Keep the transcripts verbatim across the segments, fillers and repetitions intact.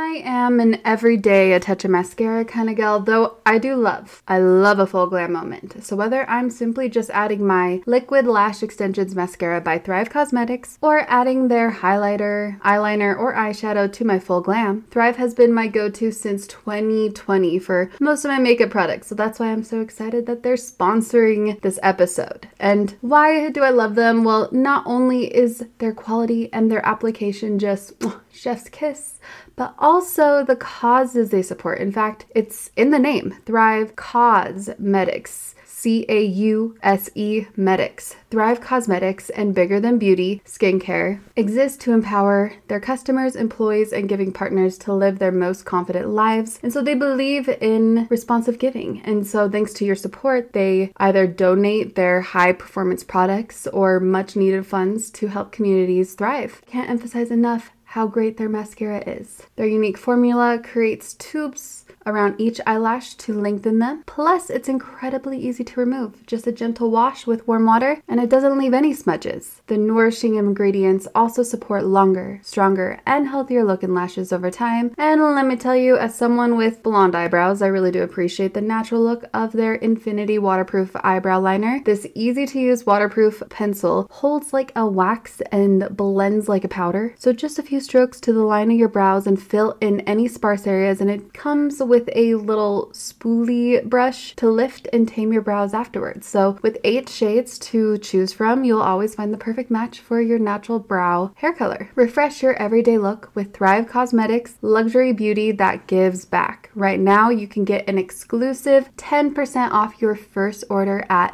I am an everyday a touch of mascara kind of gal, though I do love, I love a full glam moment. So whether I'm simply just adding my Liquid Lash Extensions Mascara by Thrive Cosmetics or adding their highlighter, eyeliner, or eyeshadow to my full glam, Thrive has been my go-to since twenty twenty for most of my makeup products. So that's why I'm so excited that they're sponsoring this episode. And why do I love them? Well, not only is their quality and their application just oh, chef's kiss, but also the causes they support. In fact, it's in the name, Thrive Cosmetics. C A U S E Medics. Thrive Cosmetics and Bigger Than Beauty Skincare exist to empower their customers, employees, and giving partners to live their most confident lives. And so they believe in responsive giving. And so thanks to your support, they either donate their high performance products or much needed funds to help communities thrive. Can't emphasize enough how great their mascara is. Their unique formula creates tubes around each eyelash to lengthen them. Plus, it's incredibly easy to remove. Just a gentle wash with warm water, and it doesn't leave any smudges. The nourishing ingredients also support longer, stronger, and healthier looking lashes over time. And let me tell you, as someone with blonde eyebrows, I really do appreciate the natural look of their Infinity Waterproof Eyebrow Liner. This easy-to-use waterproof pencil holds like a wax and blends like a powder. So just a few strokes to the line of your brows and fill in any sparse areas, and it comes with a little spoolie brush to lift and tame your brows afterwards. So with eight shades to choose from, you'll always find the perfect match for your natural brow hair color. Refresh your everyday look with Thrive Cosmetics luxury beauty that gives back. Right now, you can get an exclusive ten percent off your first order at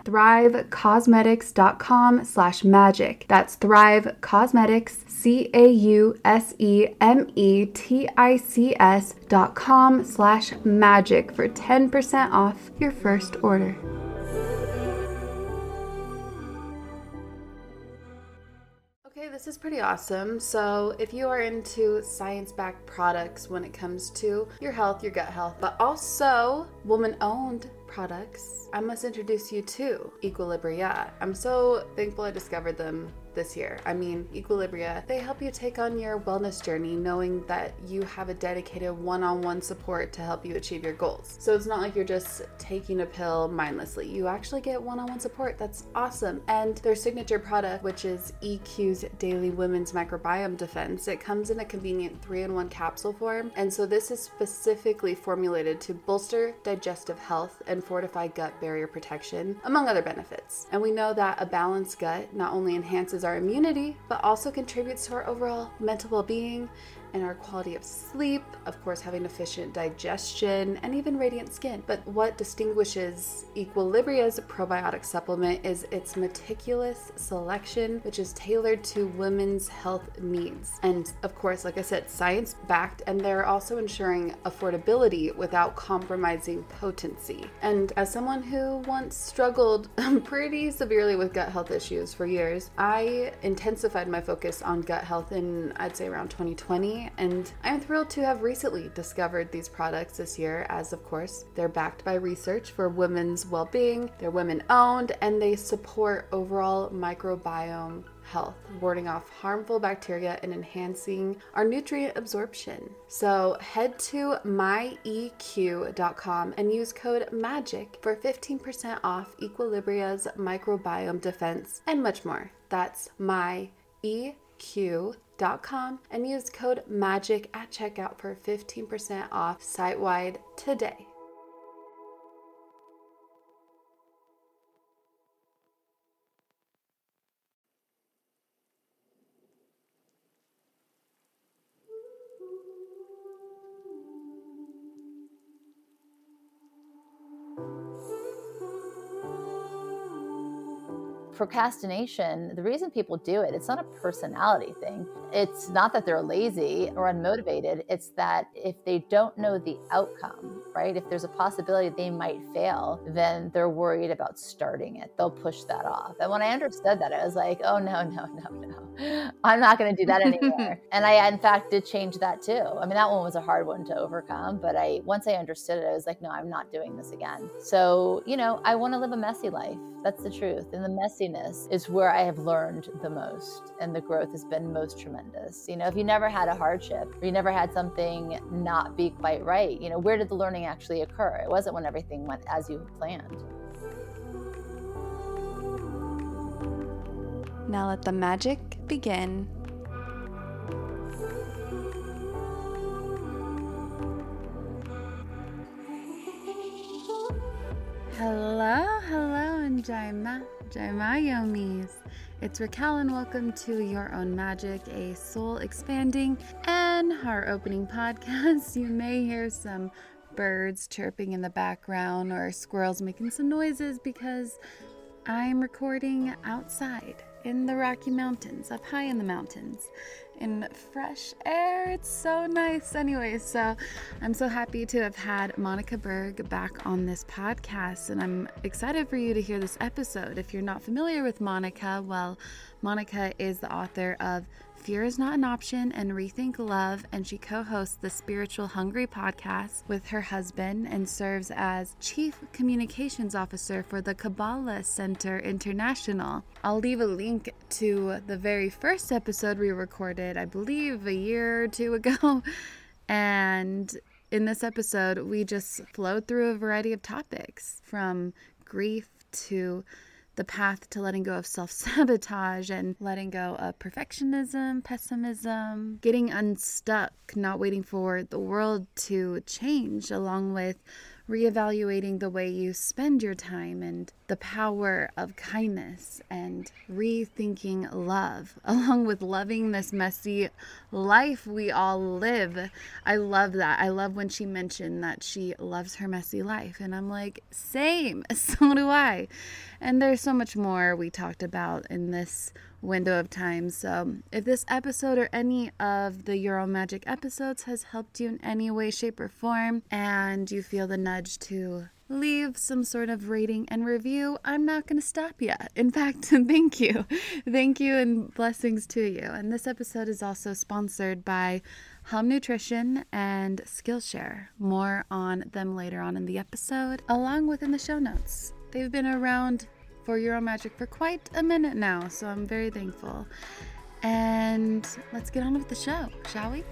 thrivecosmetics.com slash magic. That's Thrive Cosmetics, C A U S E M E T I C S dot com slash magic for ten percent off your first order. Okay, this is pretty awesome. So if you are into science-backed products when it comes to your health, your gut health, but also woman-owned products, I must introduce you to Equilibria. I'm so thankful I discovered them this year. I mean, Equilibria, they help you take on your wellness journey knowing that you have a dedicated one-on-one support to help you achieve your goals. So it's not like you're just taking a pill mindlessly. You actually get one-on-one support. That's awesome. And their signature product, which is E Q's Daily Women's Microbiome Defense, it comes in a convenient three-in-one capsule form. And so this is specifically formulated to bolster digestive health and fortify gut barrier protection, among other benefits. And we know that a balanced gut not only enhances our immunity, but also contributes to our overall mental well-being and our quality of sleep, of course, having efficient digestion and even radiant skin. But what distinguishes Equilibria's probiotic supplement is its meticulous selection, which is tailored to women's health needs. And of course, like I said, science-backed, and they're also ensuring affordability without compromising potency. And as someone who once struggled pretty severely with gut health issues for years, I intensified my focus on gut health in, I'd say, around twenty twenty. And I'm thrilled to have recently discovered these products this year, as of course they're backed by research for women's well-being, they're women-owned, and they support overall microbiome health, warding off harmful bacteria and enhancing our nutrient absorption. So head to my E Q dot com and use code MAGIC for fifteen percent off Equilibria's microbiome defense and much more. That's my E Q dot com and use code MAGIC at checkout for fifteen percent off site-wide today. Procrastination, the reason people do it, it's not a personality thing. It's not that they're lazy or unmotivated. It's that if they don't know the outcome, right? If there's a possibility they might fail, then they're worried about starting it. They'll push that off. And when I understood that, I was like, oh, no, no, no, no. I'm not going to do that anymore. And I, in fact, did change that too. I mean, that one was a hard one to overcome. But I, once I understood it, I was like, no, I'm not doing this again. So, you know, I want to live a messy life. That's the truth. And the messy healthiness is where I have learned the most, and the growth has been most tremendous. You know, if you never had a hardship, or you never had something not be quite right, you know, where did the learning actually occur? It wasn't when everything went as you planned. Now let the magic begin. Hello, hello, and Jaima, Jaima Yomis. It's Raquel, and welcome to Your Own Magic, a soul-expanding and heart-opening podcast. You may hear some birds chirping in the background or squirrels making some noises because I'm recording outside in the Rocky Mountains, up high in the mountains, in fresh air. It's so nice. Anyway, so I'm so happy to have had Monica Berg back on this podcast, and I'm excited for you to hear this episode. If you're not familiar with Monica, well, Monica is the author of Fear is Not an Option and Rethink Love, and she co-hosts the Spiritual Hungry podcast with her husband and serves as Chief Communications Officer for the Kabbalah Center International. I'll leave a link to the very first episode we recorded, I believe a year or two ago, and in this episode we just flowed through a variety of topics, from grief to the path to letting go of self-sabotage and letting go of perfectionism, pessimism, getting unstuck, not waiting for the world to change, along with reevaluating the way you spend your time and the power of kindness and rethinking love, along with loving this messy life we all live. I love that. I love when she mentioned that she loves her messy life. And I'm like, same, so do I. And there's so much more we talked about in this window of time. So if this episode or any of the Your Own Magic episodes has helped you in any way, shape, or form, and you feel the nudge to leave some sort of rating and review, I'm not going to stop yet. In fact, thank you. Thank you and blessings to you. And this episode is also sponsored by Hum Nutrition and Skillshare. More on them later on in the episode, along with in the show notes. They've been around for Your Own Magic for quite a minute now, so I'm very thankful. And let's get on with the show, shall we?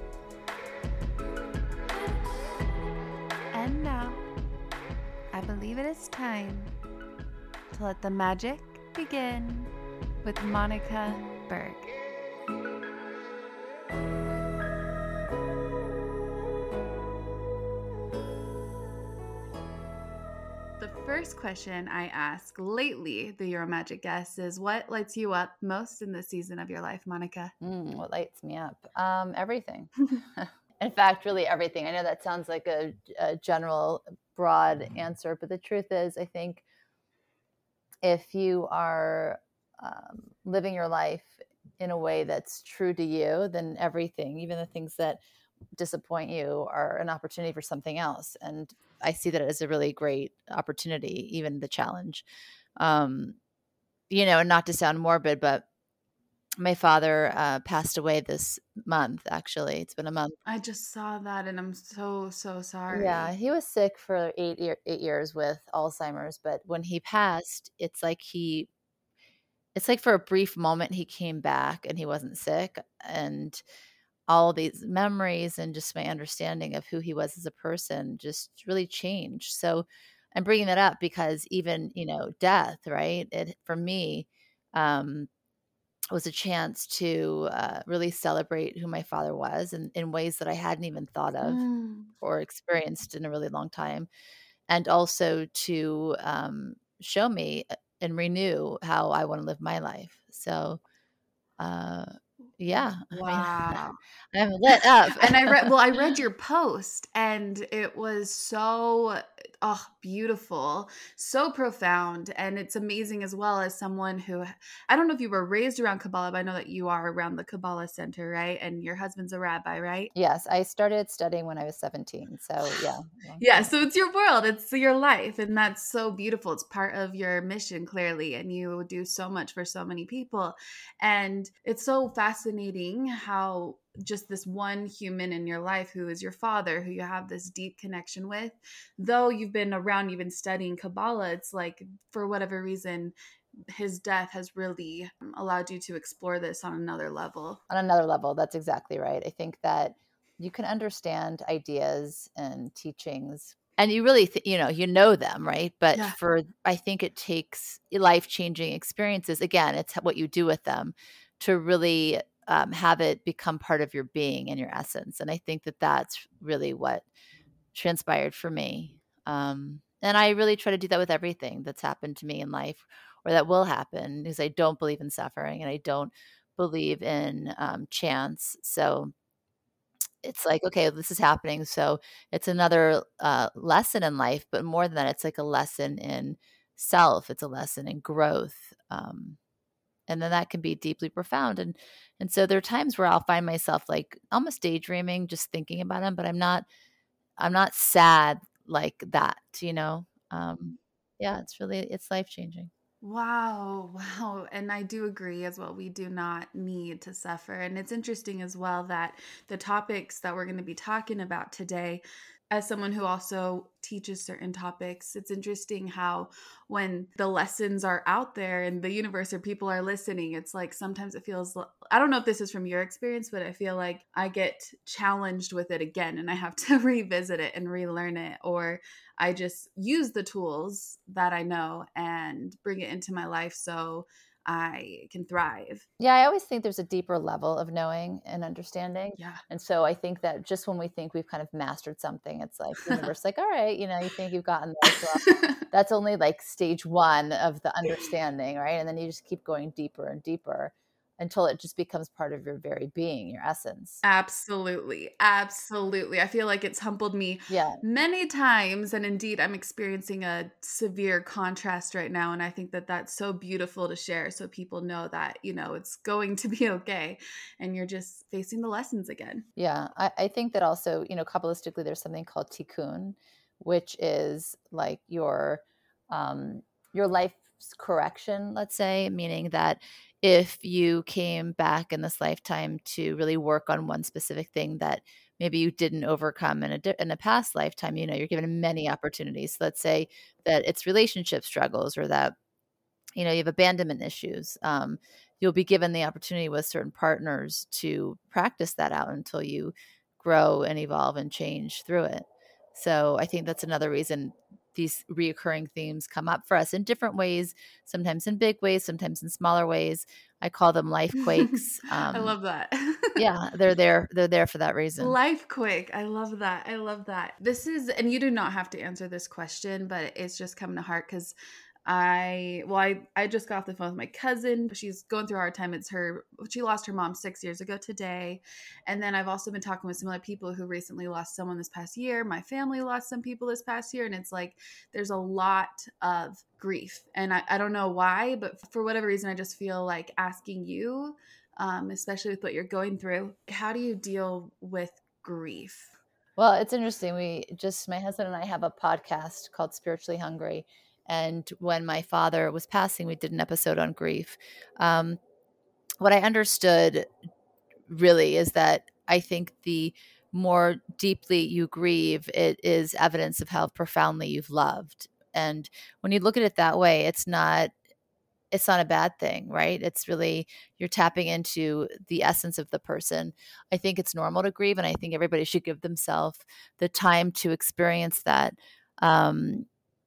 And now, I believe it is time to let the magic begin with Monica Berg. The first question I ask lately, the Your Own Magic guest, is what lights you up most in this season of your life, Monica? Mm, what lights me up? Um, everything. In fact, really everything. I know that sounds like a, a general, broad answer, but the truth is, I think if you are um, living your life in a way that's true to you, then everything, even the things that disappoint you, are an opportunity for something else. And I see that as a really great opportunity, even the challenge. Um, you know, and not to sound morbid, but my father uh, passed away this month, actually. It's been a month. I just saw that and I'm so, so sorry. Yeah, he was sick for eight, year, eight years with Alzheimer's. But when he passed, it's like he, it's like for a brief moment, he came back and he wasn't sick. And all these memories and just my understanding of who he was as a person just really changed. So I'm bringing that up because even, you know, death, right? It, for me, um, was a chance to uh, really celebrate who my father was in, in ways that I hadn't even thought of Mm. or experienced in a really long time. And also to um, show me and renew how I want to live my life. So, uh, yeah. Wow. I mean, I'm lit up. And I read, well, I read your post and it was so, oh, beautiful, so profound. And it's amazing as well as someone who, I don't know if you were raised around Kabbalah, but I know that you are around the Kabbalah Center, right? And your husband's a rabbi, right? Yes. I started studying when I was seventeen. So yeah. Yeah. So it's your world. It's your life. And that's so beautiful. It's part of your mission, clearly. And you do so much for so many people. And it's so fascinating how just this one human in your life who is your father, who you have this deep connection with, though you've been around, you've been studying Kabbalah, it's like for whatever reason, his death has really allowed you to explore this on another level. On another level, that's exactly right. I think that you can understand ideas and teachings, and you really, th- you know, you know them, right? But Yeah. for, I think it takes life-changing experiences. Again, it's what you do with them to really um, have it become part of your being and your essence. And I think that that's really what transpired for me. Um, and I really try to do that with everything that's happened to me in life or that will happen, because I don't believe in suffering and I don't believe in um, chance. So it's like, okay, this is happening. So it's another uh, lesson in life, but more than that, it's like a lesson in self. It's a lesson in growth. Um, and then that can be deeply profound. And and so there are times where I'll find myself like almost daydreaming, just thinking about them, but I'm not I'm not sad like that, you know? Um, yeah, it's really it's life-changing. Wow, wow. And I do agree as well. We do not need to suffer. And it's interesting as well that the topics that we're going to be talking about today, as someone who also teaches certain topics, it's interesting how when the lessons are out there in the universe or people are listening, it's like sometimes it feels, l- I don't know if this is from your experience, but I feel like I get challenged with it again and I have to revisit it and relearn it, or I just use the tools that I know and bring it into my life so I can thrive. Yeah, I always think there's a deeper level of knowing and understanding. Yeah. And so I think that just when we think we've kind of mastered something, it's like the universe, like, all right, you know, you think you've gotten this. Well, that's only like stage one of the understanding, right? And then you just keep going deeper and deeper until it just becomes part of your very being, your essence. Absolutely. Absolutely. I feel like it's humbled me Yeah. many times. And indeed, I'm experiencing a severe contrast right now. And I think that that's so beautiful to share so people know that, you know, it's going to be okay. And you're just facing the lessons again. Yeah, I, I think that also, you know, Kabbalistically, there's something called tikkun, which is like your um, your life's correction, let's say, meaning that if you came back in this lifetime to really work on one specific thing that maybe you didn't overcome in a di- in a past lifetime, you know, you're given many opportunities. Let's say that it's relationship struggles, or that you know you have abandonment issues. Um, you'll be given the opportunity with certain partners to practice that out until you grow and evolve and change through it. So I think that's another reason these reoccurring themes come up for us in different ways, sometimes in big ways, sometimes in smaller ways. I call them life quakes. I Um, love that. yeah, they're there they're there for that reason. Life quick. I love that. I love that. This is, and you do not have to answer this question, but it's just coming to heart because I, well, I, I just got off the phone with my cousin. She's going through a hard time. It's her, she lost her mom six years ago today. And then I've also been talking with some other people who recently lost someone this past year. My family lost some people this past year. And it's like, there's a lot of grief. And I, I don't know why, but for whatever reason, I just feel like asking you, um, especially with what you're going through. How do you deal with grief? Well, it's interesting. We just, my husband and I have a podcast called Spiritually Hungry. And when my father was passing, we did an episode on grief. Um, what I understood really is that I think the more deeply you grieve, it is evidence of how profoundly you've loved. And when you look at it that way, it's not it's not a bad thing, right? It's really, you're tapping into the essence of the person. I think it's normal to grieve, and I think everybody should give themselves the time to experience that, um,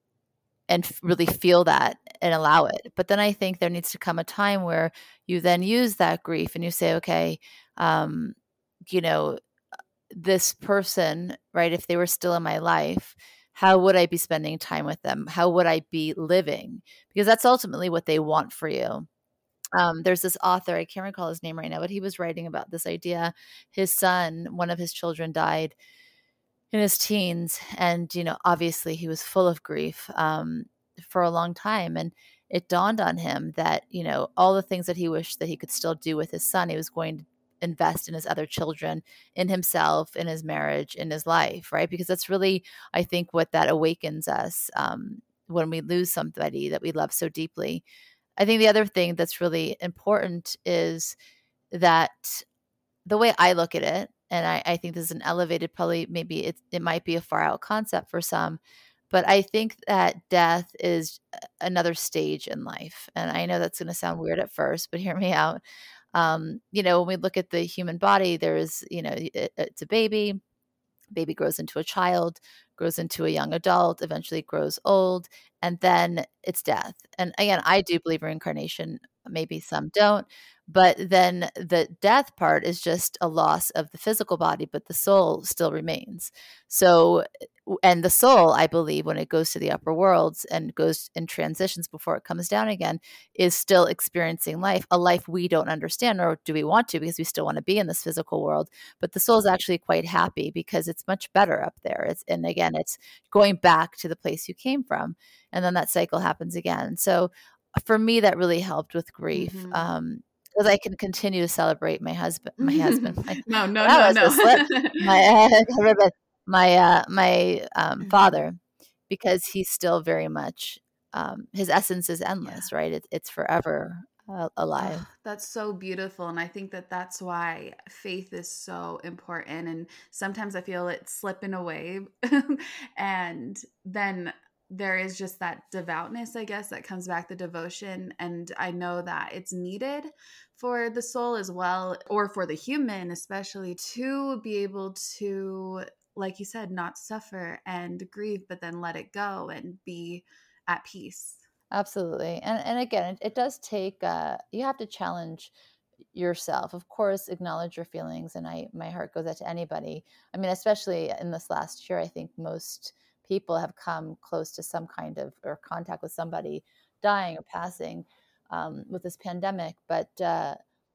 and f- really feel that and allow it. But then I think there needs to come a time where you then use that grief and you say, okay, um, you know, this person, right, if they were still in my life, how would I be spending time with them? How would I be living? Because that's ultimately what they want for you. Um, there's this author, I can't recall his name right now, but he was writing about this idea. His son, one of his children, died in his teens. And, you know, obviously he was full of grief um, for a long time. And it dawned on him that, you know, all the things that he wished that he could still do with his son, he was going to invest in his other children, in himself, in his marriage, in his life, right? Because that's really, I think, what that awakens us um, when we lose somebody that we love so deeply. I think the other thing that's really important is that the way I look at it, and I, I think this is an elevated, probably maybe it, it might be a far out concept for some, But I think that death is another stage in life. And I know that's going to sound weird at first, but hear me out. Um, you know, when we look at the human body, there is, you know, it, it's a baby, baby grows into a child, grows into a young adult, eventually grows old, and then it's death. And again, I do believe reincarnation. Maybe some don't. But then the death part is just a loss of the physical body, but the soul still remains. So, and the soul, I believe, when it goes to the upper worlds and goes in transitions before it comes down again, is still experiencing life, a life we don't understand, or do we want to, because we still want to be in this physical world. But the soul is actually quite happy because it's much better up there. It's, and again, it's going back to the place you came from. And then that cycle happens again. So for me, that really helped with grief. Mhm. Um, because I can continue to celebrate my husband, my husband, my, No, no, wow, no, that's a slip. no. My, my, uh, my um, Mhm. father, because he's still very much, um, his essence is Yeah. endless, right? It, it's forever uh, alive. Oh, that's so beautiful. And I think that that's why faith is so important. And sometimes I feel it slipping away. And then there is just that devoutness, I guess, that comes back, the devotion. And I know that it's needed for the soul as well, or for the human, especially, to be able to, like you said, not suffer and grieve, but then let it go and be at peace. Absolutely. And and again, it, it does take uh you have to challenge yourself. Of course, acknowledge your feelings, and I my heart goes out to anybody. I mean, especially in this last year, I think most people have come close to some kind of or contact with somebody dying or passing um, with this pandemic. But uh,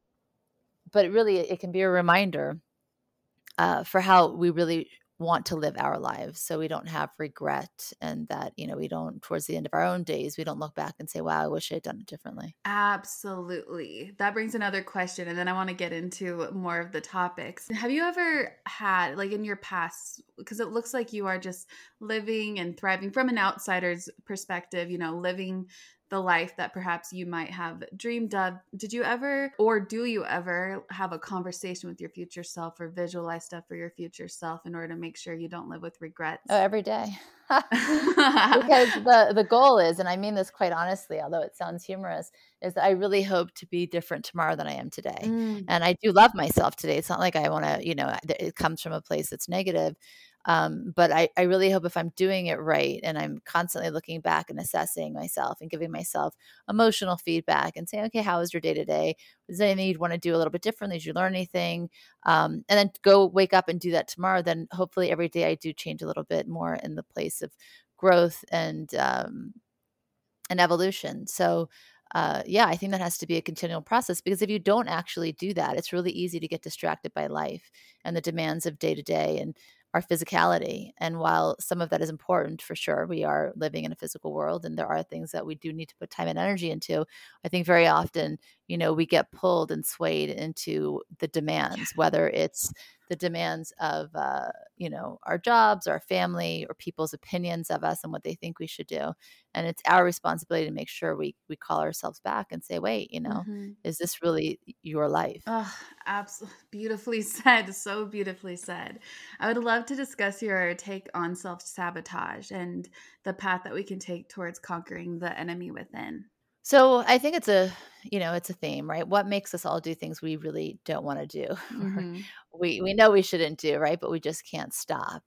but really, it can be a reminder uh, for how we really want to live our lives, so we don't have regret, and that, you know, we don't, towards the end of our own days, we don't look back and say, wow, I wish I had done it differently. Absolutely. That brings another question, and then I want to get into more of the topics. Have you ever had, like in your past, because it looks like you are just living and thriving from an outsider's perspective, you know, living the life that perhaps you might have dreamed of. Did you ever, or do you ever, have a conversation with your future self or visualize stuff for your future self in order to make sure you don't live with regrets? Oh, every day. Because the the goal is, and I mean this quite honestly, although it sounds humorous, is that I really hope to be different tomorrow than I am today. Mm. And I do love myself today. It's not like I want to, you know, it comes from a place that's negative. Um, but I, I really hope if I'm doing it right and I'm constantly looking back and assessing myself and giving myself emotional feedback and saying, okay, how was your day today? Is there anything you'd want to do a little bit differently? Did you learn anything? Um, and then go wake up and do that tomorrow. Then hopefully every day I do change a little bit more in the place of growth and um, and evolution. So uh, yeah, I think that has to be a continual process, because if you don't actually do that, it's really easy to get distracted by life and the demands of day to day and our physicality. And while some of that is important for sure, we are living in a physical world and there are things that we do need to put time and energy into. I think very often, you know, we get pulled and swayed into the demands, whether it's the demands of, uh, you know, our jobs, our family, or people's opinions of us and what they think we should do. And it's our responsibility to make sure we we call ourselves back and say, wait, you know, Mm-hmm. is this really your life? Oh, absolutely beautifully said. So beautifully said. I would love to discuss your take on self-sabotage and the path that we can take towards conquering the enemy within. So I think it's a, you know, it's a theme, right? What makes us all do things we really don't want to do? Or Mm-hmm. we we know we shouldn't do, right? But we just can't stop.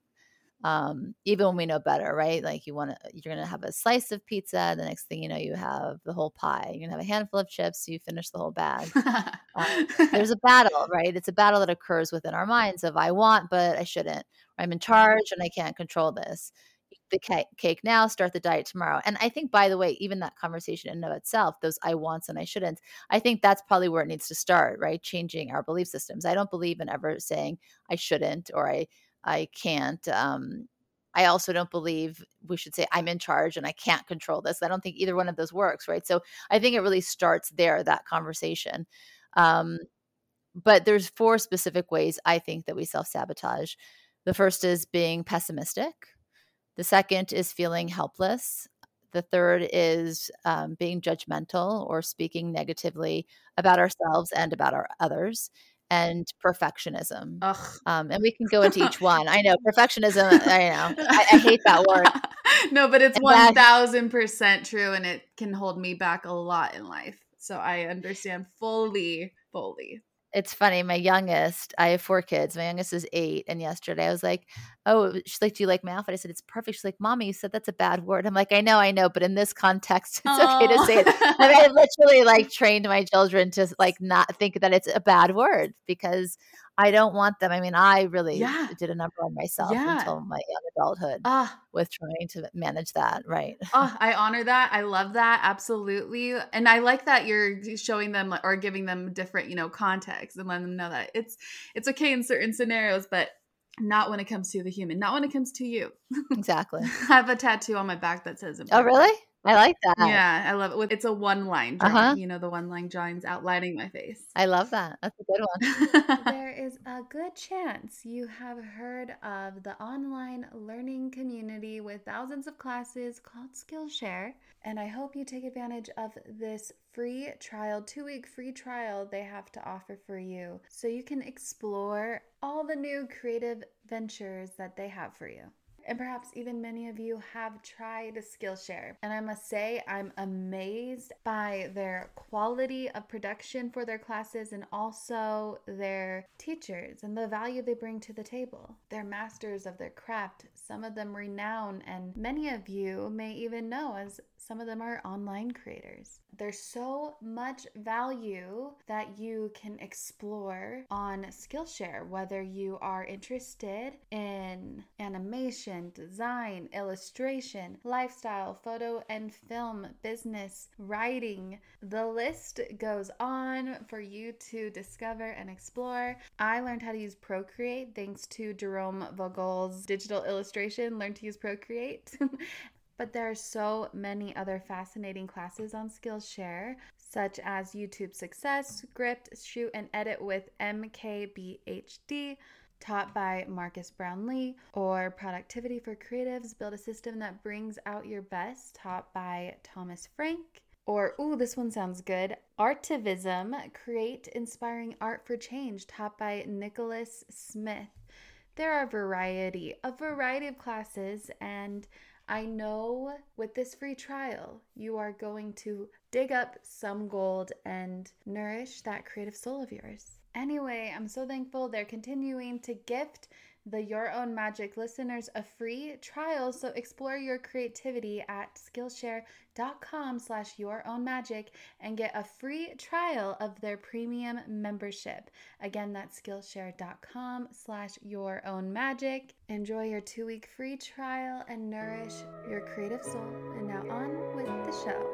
Um, even when we know better, right? Like you want to, you're going to have a slice of pizza. The next thing you know, you have the whole pie. You're going to have a handful of chips. You finish the whole bag. Um, there's a battle, right? It's a battle that occurs within our minds of I want, but I shouldn't. I'm in charge and I can't control this. Eat the cake, cake now, start the diet tomorrow. And I think, by the way, even that conversation in and of itself, those I wants and I shouldn't, I think that's probably where it needs to start, right? Changing our belief systems. I don't believe in ever saying I shouldn't or I I can't. Um, I also don't believe we should say I'm in charge and I can't control this. I don't think either one of those works, right? So I think it really starts there, that conversation. Um, but there's four specific ways I think that we self-sabotage. The first is being pessimistic. The second is feeling helpless. The third is um, being judgmental or speaking negatively about ourselves and about our others. and perfectionism. Ugh. Um, and we can go into each one. I know perfectionism. I know. I, I hate that word. No, but it's And one that- thousand percent true, and it can hold me back a lot in life. So I understand fully, fully. It's funny. My youngest, I have four kids. My youngest is eight. And yesterday I was like, oh, she's like, do you like my outfit? I said, it's perfect. She's like, Mommy, you said that's a bad word. I'm like, I know, I know. But in this context, it's okay to say it. And I literally like trained my children to like not think that it's a bad word because I don't want them. I mean, I really Yeah. did a number on myself Yeah. until my young adulthood Ah. with trying to manage that. Right. Oh, I honor that. I love that. Absolutely. And I like that you're showing them or giving them different, you know, context and letting them know that it's it's okay in certain scenarios, but not when it comes to the human, not when it comes to you. Exactly. I have a tattoo on my back that says Oh, really? I like that. Yeah, I love it. It's a one line drawing. Uh-huh. You know, the one line drawings outlining my face. I love that. That's a good one. There is a good chance you have heard of the online learning community with thousands of classes called Skillshare. And I hope you take advantage of this free trial, two-week free trial they have to offer for you so you can explore all the new creative ventures that they have for you. And perhaps even many of you have tried Skillshare. And I must say, I'm amazed by their quality of production for their classes and also their teachers and the value they bring to the table. They're masters of their craft, some of them renowned, and many of you may even know as some of them are online creators. There's so much value that you can explore on Skillshare, whether you are interested in animation, design, illustration, lifestyle, photo and film, business, writing. The list goes on for you to discover and explore. I learned how to use Procreate thanks to Jerome Vogel's digital illustration, Learn to Use Procreate. But there are so many other fascinating classes on Skillshare, such as YouTube Success, Script, Shoot, and Edit with M K B H D, taught by Marcus Brownlee, or Productivity for Creatives, Build a System that Brings Out Your Best, taught by Thomas Frank. Or, ooh, this one sounds good, Artivism, Create Inspiring Art for Change, taught by Nicholas Smith. There are a variety, a variety of classes, and I know with this free trial, you are going to dig up some gold and nourish that creative soul of yours. Anyway, I'm so thankful they're continuing to gift the Your Own Magic listeners a free trial, so explore your creativity at Skillshare.com slash Your Own Magic and get a free trial of their premium membership. Again, that's Skillshare.com slash Your Own Magic. Enjoy your two-week free trial and nourish your creative soul. And now on with the show.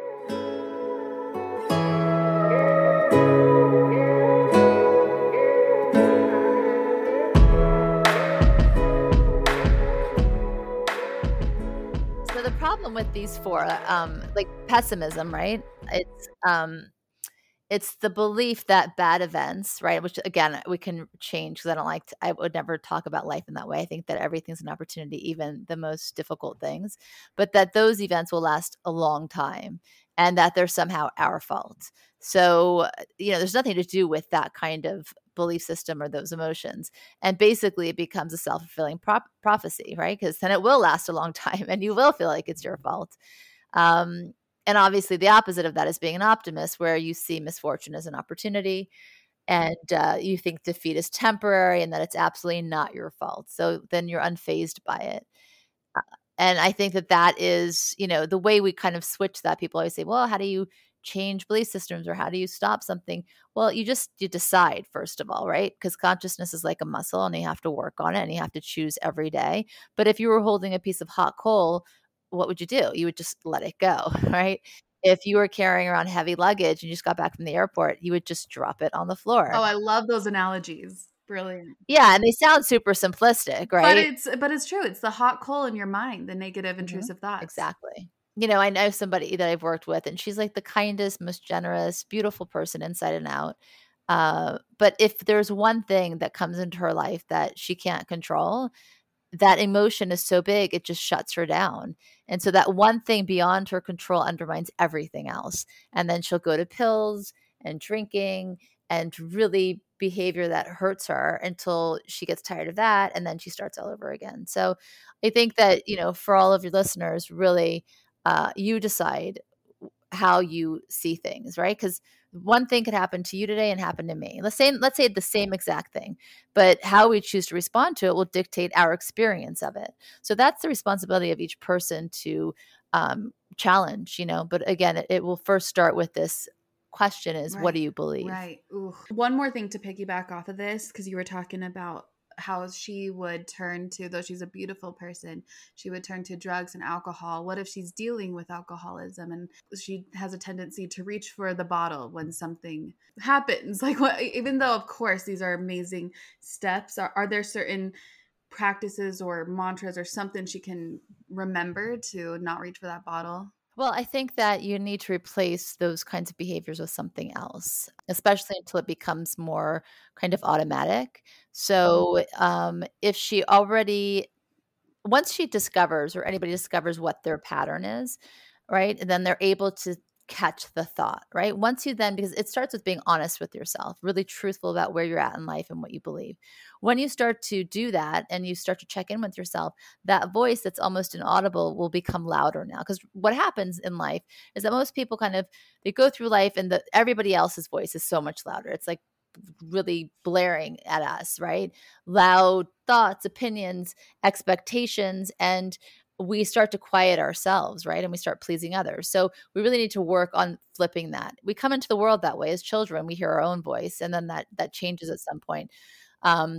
Problem with these four, um, like pessimism, right? It's um, it's the belief that bad events, right? Which again, we can change because I don't like. To, I would never talk about life in that way. I think that everything's an opportunity, even the most difficult things, but that those events will last a long time, and that they're somehow our fault. So you know, there's nothing to do with that kind of belief system or those emotions. And basically it becomes a self-fulfilling prop- prophecy, right? Because then it will last a long time and you will feel like it's your fault. Um, and obviously the opposite of that is being an optimist, where you see misfortune as an opportunity and uh, you think defeat is temporary and that it's absolutely not your fault. So then you're unfazed by it. Uh, and I think that that is, you know, the way we kind of switch that. People always say, well, how do you change belief systems or how do you stop something? Well, you just, you decide first of all, right? Because consciousness is like a muscle and you have to work on it and you have to choose every day. But if you were holding a piece of hot coal, what would you do? You would just let it go, right? If you were carrying around heavy luggage and you just got back from the airport, you would just drop it on the floor. Oh, I love those analogies. Brilliant. Yeah, and they sound super simplistic, right? But it's but it's true. It's the hot coal in your mind, the negative, intrusive mm-hmm. thoughts. Exactly. You know, I know somebody that I've worked with and she's like the kindest, most generous, beautiful person inside and out. Uh, but if there's one thing that comes into her life that she can't control, that emotion is so big, it just shuts her down. And so that one thing beyond her control undermines everything else. And then she'll go to pills and drinking and really behavior that hurts her until she gets tired of that, and then she starts all over again. So I think that, you know, for all of your listeners, really, uh, you decide how you see things, right? Because one thing could happen to you today and happen to me. Let's say, let's say the same exact thing, but how we choose to respond to it will dictate our experience of it. So that's the responsibility of each person to um, challenge, you know. But again, it, it will first start with this question: is what do Right. you believe? Right. Ooh. One more thing to piggyback off of this, because you were talking about how she would turn to, though she's a beautiful person, she would turn to drugs and alcohol. What if she's dealing with alcoholism and she has a tendency to reach for the bottle when something happens? Like, what, even though, of course, these are amazing steps, are, are there certain practices or mantras or something she can remember to not reach for that bottle? Well, I think that you need to replace those kinds of behaviors with something else, especially until it becomes more kind of automatic. So, um, if she already, once she discovers or anybody discovers what their pattern is, right? And then they're able to catch the thought, right? Once you then, because it starts with being honest with yourself, really truthful about where you're at in life and what you believe. When you start to do that and you start to check in with yourself, that voice that's almost inaudible will become louder now. Because what happens in life is that most people kind of, they go through life and the everybody else's voice is so much louder. It's like really blaring at us, right? Loud thoughts, opinions, expectations, and we start to quiet ourselves, right? And we start pleasing others. So we really need to work on flipping that. We come into the world that way as children. We hear our own voice, and then that that changes at some point. Um,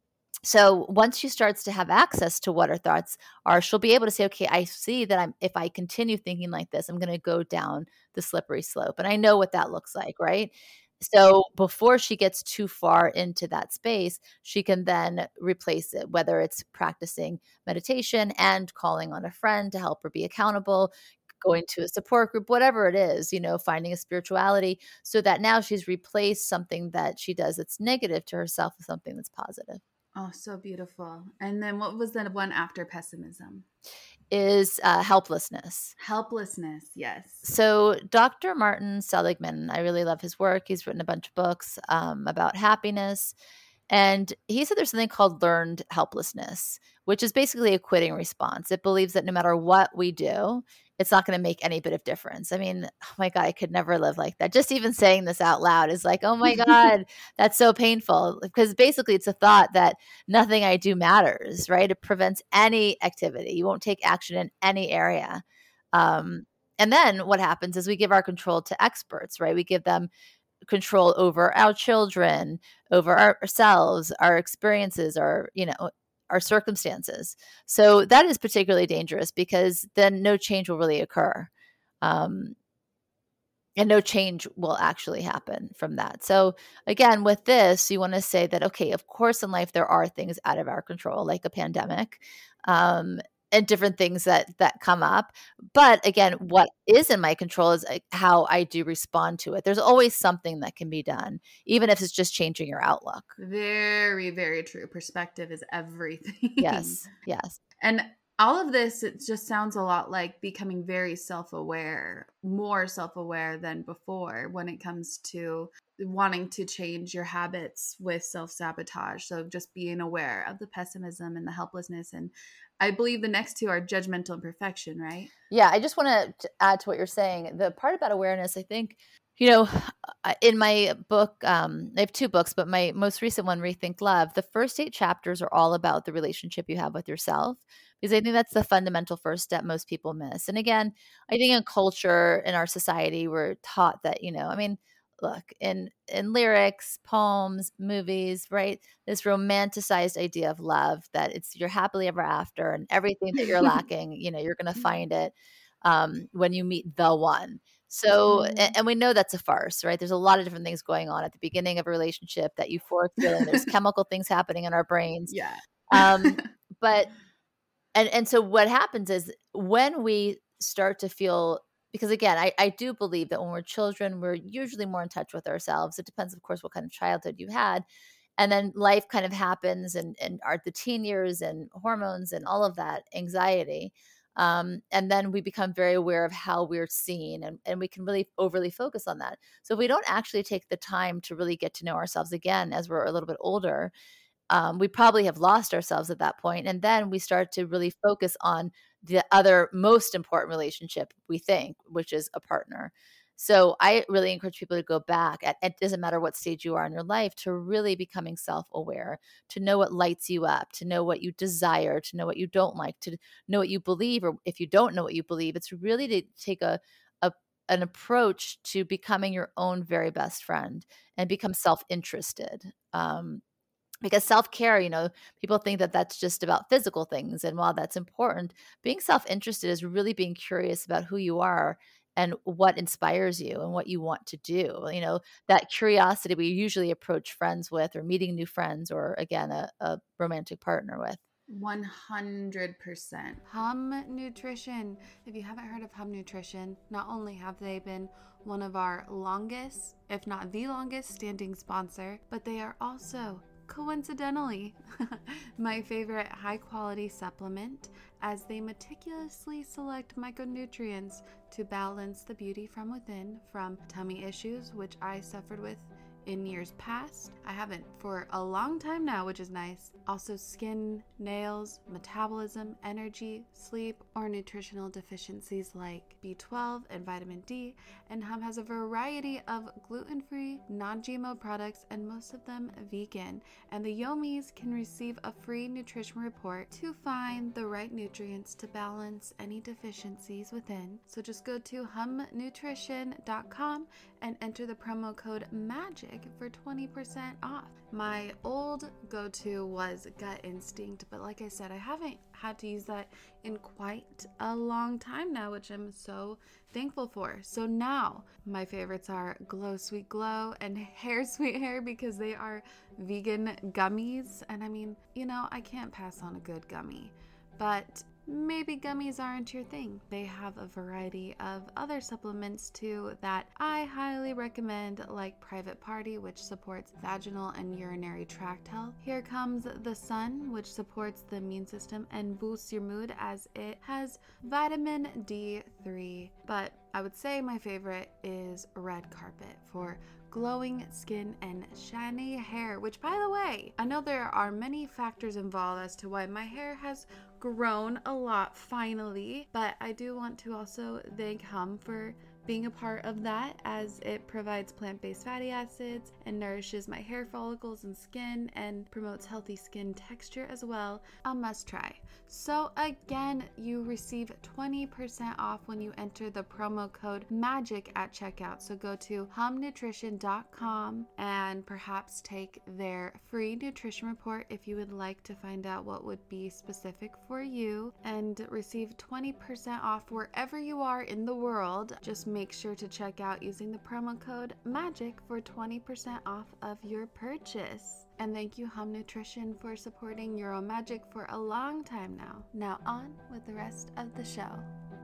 so once she starts to have access to what her thoughts are, she'll be able to say, okay, I see that I'm if I continue thinking like this, I'm going to go down the slippery slope. And I know what that looks like, right? So before she gets too far into that space, she can then replace it, whether it's practicing meditation and calling on a friend to help her be accountable, going to a support group, whatever it is, you know, finding a spirituality, so that now she's replaced something that she does that's negative to herself with something that's positive. Oh, so beautiful. And then what was the one after pessimism? Is uh, helplessness. Helplessness, yes. So Doctor Martin Seligman, I really love his work. He's written a bunch of books um, about happiness. And he said there's something called learned helplessness, which is basically a quitting response. It believes that no matter what we do, it's not going to make any bit of difference. I mean, oh my God, I could never live like that. Just even saying this out loud is like, oh my God, that's so painful. Because basically it's a thought that nothing I do matters, right? It prevents any activity. You won't take action in any area. Um, and then what happens is we give our control to experts, right? We give them control over our children, over our- ourselves, our experiences, our, you know, our circumstances. So that is particularly dangerous because then no change will really occur. Um, and no change will actually happen from that. So again, with this, you want to say that, okay, of course in life there are things out of our control, like a pandemic. Um, and different things that that come up. But again, what is in my control is like how I do respond to it. There's always something that can be done, even if it's just changing your outlook. Very, very true. Perspective is everything. Yes, yes. And all of this, it just sounds a lot like becoming very self-aware, more self-aware than before when it comes to wanting to change your habits with self-sabotage. So just being aware of the pessimism and the helplessness. And I believe the next two are judgmental and perfection, right? Yeah, I just want to add to what you're saying. The part about awareness, I think, you know, in my book, um, I have two books, but my most recent one, Rethink Love, the first eight chapters are all about the relationship you have with yourself, because I think that's the fundamental first step most people miss. And again, I think in culture, in our society, we're taught that, you know, I mean, look, in in lyrics, poems, movies, right? This romanticized idea of love that it's you're happily ever after and everything that you're lacking, you know, you're going to find it um, when you meet the one. So, Mhm. and, and we know that's a farce, right? There's a lot of different things going on at the beginning of a relationship, that euphoric feeling. There's chemical things happening in our brains. Yeah. Um, but, and, and so what happens is when we start to feel, because again, I, I do believe that when we're children, we're usually more in touch with ourselves. It depends, of course, what kind of childhood you had. And then life kind of happens and, and are the teen years and hormones and all of that anxiety. Um, and then we become very aware of how we're seen, and, and we can really overly focus on that. So if we don't actually take the time to really get to know ourselves again as we're a little bit older, um, we probably have lost ourselves at that point. And then we start to really focus on the other most important relationship, we think, which is a partner. So I really encourage people to go back. At, it doesn't matter what stage you are in your life, to really becoming self-aware, to know what lights you up, to know what you desire, to know what you don't like, to know what you believe, or if you don't know what you believe, it's really to take a, a an approach to becoming your own very best friend and become self-interested. Um, because self-care, you know, people think that that's just about physical things. And while that's important, being self-interested is really being curious about who you are and what inspires you and what you want to do. You know, that curiosity we usually approach friends with, or meeting new friends, or again, a, a romantic partner with. one hundred percent. Hum Nutrition. If you haven't heard of Hum Nutrition, not only have they been one of our longest, if not the longest standing sponsor, but they are also, coincidentally, my favorite high quality supplement, as they meticulously select micronutrients to balance the beauty from within, from tummy issues, which I suffered with in years past. I haven't for a long time now, which is nice. Also skin, nails, metabolism, energy, sleep, or nutritional deficiencies like B twelve and vitamin D. And Hum has a variety of gluten-free, non-G M O products, and most of them vegan. And the Yomis can receive a free nutrition report to find the right nutrients to balance any deficiencies within. So just go to hum nutrition dot com and enter the promo code MAGIC for twenty percent off. My old go-to was Gut Instinct, but like I said, I haven't had to use that in quite a long time now, which I'm so thankful for. So now my favorites are Glow Sweet Glow and Hair Sweet Hair, because they are vegan gummies. And I mean, you know, I can't pass on a good gummy, but maybe gummies aren't your thing. They have a variety of other supplements too that I highly recommend, like Private Party, which supports vaginal and urinary tract health. Here Comes the Sun, which supports the immune system and boosts your mood, as it has vitamin D three. But I would say my favorite is Red Carpet for glowing skin and shiny hair, which, by the way, I know there are many factors involved as to why my hair has grown a lot finally, but I do want to also thank Hum for being a part of that, as it provides plant-based fatty acids and nourishes my hair follicles and skin and promotes healthy skin texture as well. A must try. So again, you receive twenty percent off when you enter the promo code MAGIC at checkout. So go to hum nutrition dot com and perhaps take their free nutrition report if you would like to find out what would be specific for you, and receive twenty percent off wherever you are in the world. Just make sure to check out using the promo code MAGIC for twenty percent off of your purchase. And thank you, Hum Nutrition, for supporting UroMagic for a long time now. Now on with the rest of the show.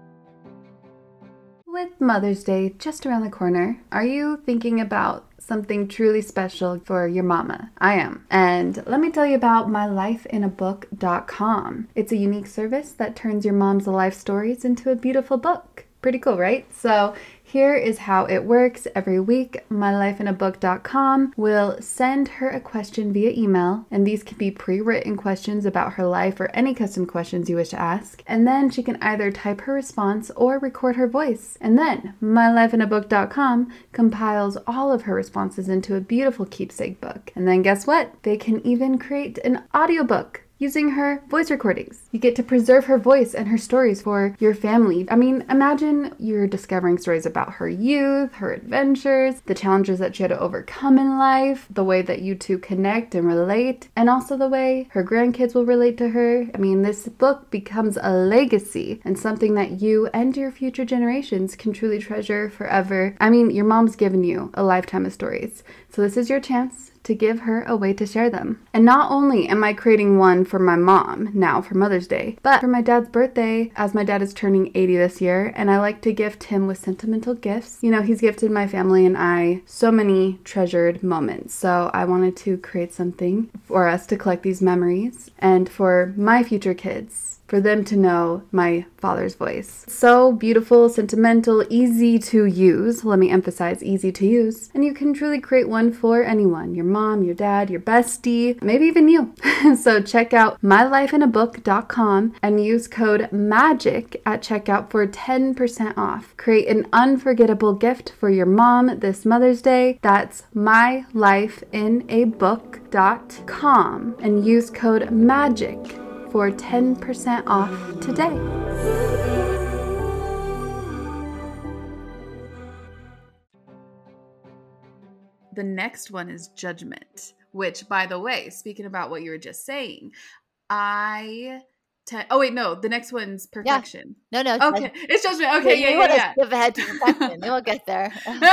With Mother's Day just around the corner, are you thinking about something truly special for your mama? I am. And let me tell you about my life in a book dot com. It's a unique service that turns your mom's life stories into a beautiful book. Pretty cool, right? So here is how it works. Every week, my life in a book dot com will send her a question via email, and these can be pre-written questions about her life or any custom questions you wish to ask. And then she can either type her response or record her voice. And then my life in a book dot com compiles all of her responses into a beautiful keepsake book. And then guess what? They can even create an audiobook using her voice recordings. You get to preserve her voice and her stories for your family. I mean, imagine you're discovering stories about her youth, her adventures, the challenges that she had to overcome in life, the way that you two connect and relate, and also the way her grandkids will relate to her. I mean, this book becomes a legacy and something that you and your future generations can truly treasure forever. I mean, your mom's given you a lifetime of stories, so this is your chance to give her a way to share them. And not only am I creating one for my mom now for Mother's Day, but for my dad's birthday, as my dad is turning eighty this year, and I like to gift him with sentimental gifts. You know, he's gifted my family and I so many treasured moments. So I wanted to create something for us to collect these memories, and for my future kids for them to know my Father's voice. So beautiful, sentimental, easy to use. Let me emphasize easy to use. And you can truly create one for anyone, your mom, your dad, your bestie, maybe even you. So check out my life in a book dot com and use code MAGIC at checkout for ten percent off. Create an unforgettable gift for your mom this Mother's Day. That's my life in a book dot com and use code MAGIC for ten percent off today. The next one is judgment, which, by the way, speaking about what you were just saying, I te- oh wait, no, the next one's perfection. Yeah. No, no. Okay, it's judgment. Okay, yeah, you yeah, want yeah. to skip ahead to perfection. We'll get there.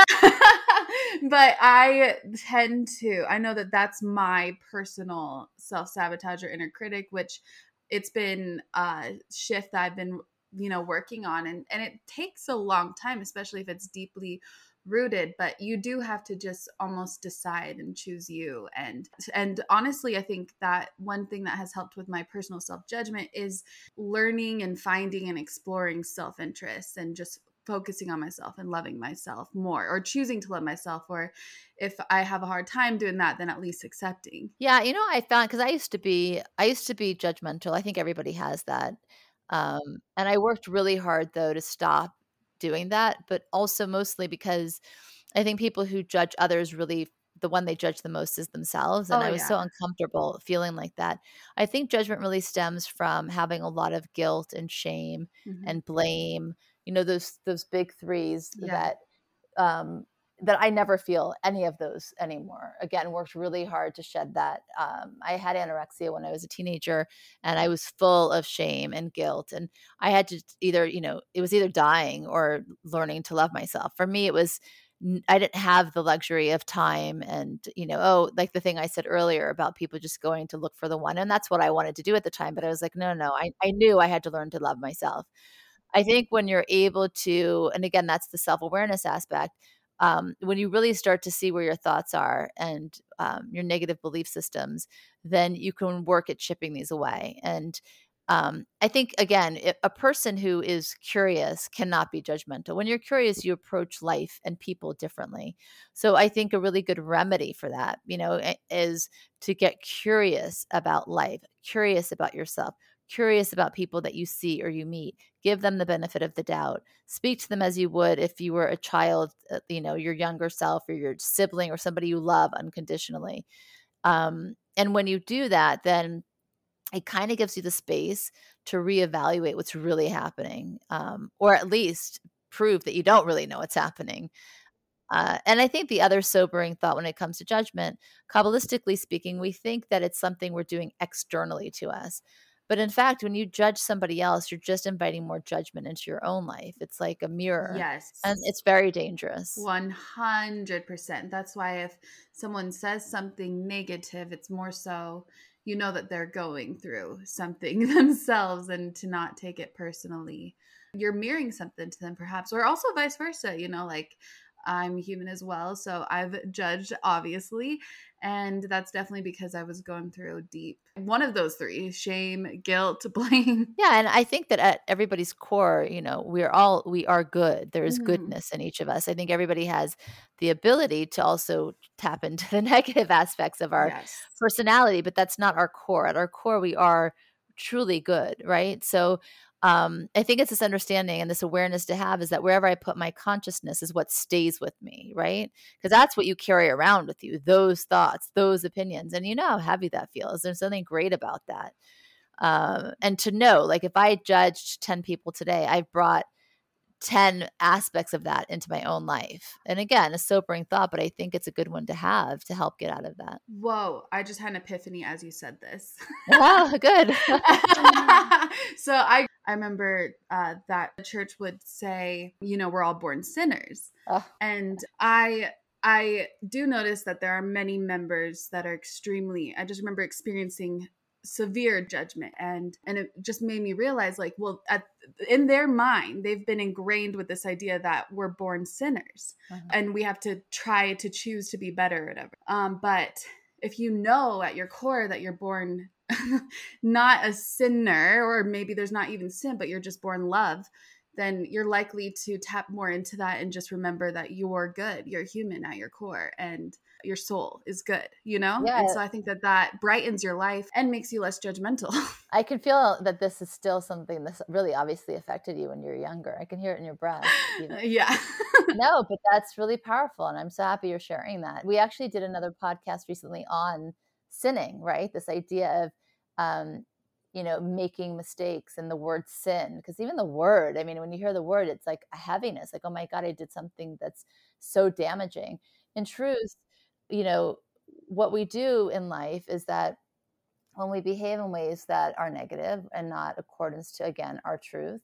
But I tend to, I know that that's my personal self-sabotage or inner critic, which it's been a shift that I've been, you know, working on. And, and it takes a long time, especially if it's deeply rooted, but you do have to just almost decide and choose you. And, and honestly, I think that one thing that has helped with my personal self-judgment is learning and finding and exploring self-interest and just focusing on myself and loving myself more, or choosing to love myself. Or if I have a hard time doing that, then at least accepting. Yeah. You know, I found, cause I used to be, I used to be judgmental. I think everybody has that. Um, and I worked really hard though to stop doing that, but also mostly because I think people who judge others really, the one they judge the most is themselves. And Oh, I was yeah. so uncomfortable feeling like that. I think judgment really stems from having a lot of guilt and shame Mhm. and blame, you know, those, those big threes Yeah. that, um, that I never feel any of those anymore. Again, worked really hard to shed that. Um, I had anorexia when I was a teenager, and I was full of shame and guilt. And I had to either, you know, it was either dying or learning to love myself. For me, it was, I didn't have the luxury of time and, you know, oh, like the thing I said earlier about people just going to look for the one. And that's what I wanted to do at the time. But I was like, no, no, I, I knew I had to learn to love myself. I think when you're able to, and again, that's the self-awareness aspect, um, when you really start to see where your thoughts are and um, your negative belief systems, then you can work at chipping these away. And um, I think, again, if a person who is curious cannot be judgmental. When you're curious, you approach life and people differently. So I think a really good remedy for that, you know, is to get curious about life, curious about yourself, curious about people that you see or you meet. Give them the benefit of the doubt. Speak to them as you would if you were a child, uh, you know, your younger self or your sibling or somebody you love unconditionally. Um, and when you do that, then it kind of gives you the space to reevaluate what's really happening, um, or at least prove that you don't really know what's happening. Uh, and I think the other sobering thought when it comes to judgment, Kabbalistically speaking, we think that it's something we're doing externally to us. But in fact, when you judge somebody else, you're just inviting more judgment into your own life. It's like a mirror. Yes. And it's very dangerous. one hundred percent. That's why if someone says something negative, it's more so, you know, that they're going through something themselves, and to not take it personally. You're mirroring something to them perhaps, or also vice versa, you know, like I'm human as well. So I've judged, obviously. And that's definitely because I was going through deep, one of those three: shame, guilt, blame. Yeah. And I think that at everybody's core, you know, we're all, we are good. There is Mhm. goodness in each of us. I think everybody has the ability to also tap into the negative aspects of our Yes. personality, but that's not our core. At our core, we are truly good, right? So um, I think it's this understanding and this awareness to have is that wherever I put my consciousness is what stays with me, right? Because that's what you carry around with you, those thoughts, those opinions. And you know how heavy that feels. There's something great about that. Um, and to know, like if I judged ten people today, I've brought ten aspects of that into my own life. And again, a sobering thought, but I think it's a good one to have to help get out of that. Whoa, I just had an epiphany as you said this. Oh, good. So I I remember uh, that the church would say, you know, we're all born sinners. Oh. And I I do notice that there are many members that are extremely, I just remember experiencing severe judgment, and and it just made me realize, like, well, at in their mind they've been ingrained with this idea that we're born sinners, uh-huh. and we have to try to choose to be better or whatever. Um, but if you know at your core that you're born not a sinner, or maybe there's not even sin, but you're just born love, then you're likely to tap more into that and just remember that you're good. You're human at your core and your soul is good, you know? Yeah. And so I think that that brightens your life and makes you less judgmental. I can feel that this is still something that's really obviously affected you when you were younger. I can hear it in your breath. You know? Yeah. No, but that's really powerful. And I'm so happy you're sharing that. We actually did another podcast recently on sinning, right? This idea of, um, you know, making mistakes and the word sin. Because even the word, I mean, when you hear the word, it's like a heaviness, like, oh my God, I did something that's so damaging. In truth, you know, what we do in life is that when we behave in ways that are negative and not accordance to, again, our truth,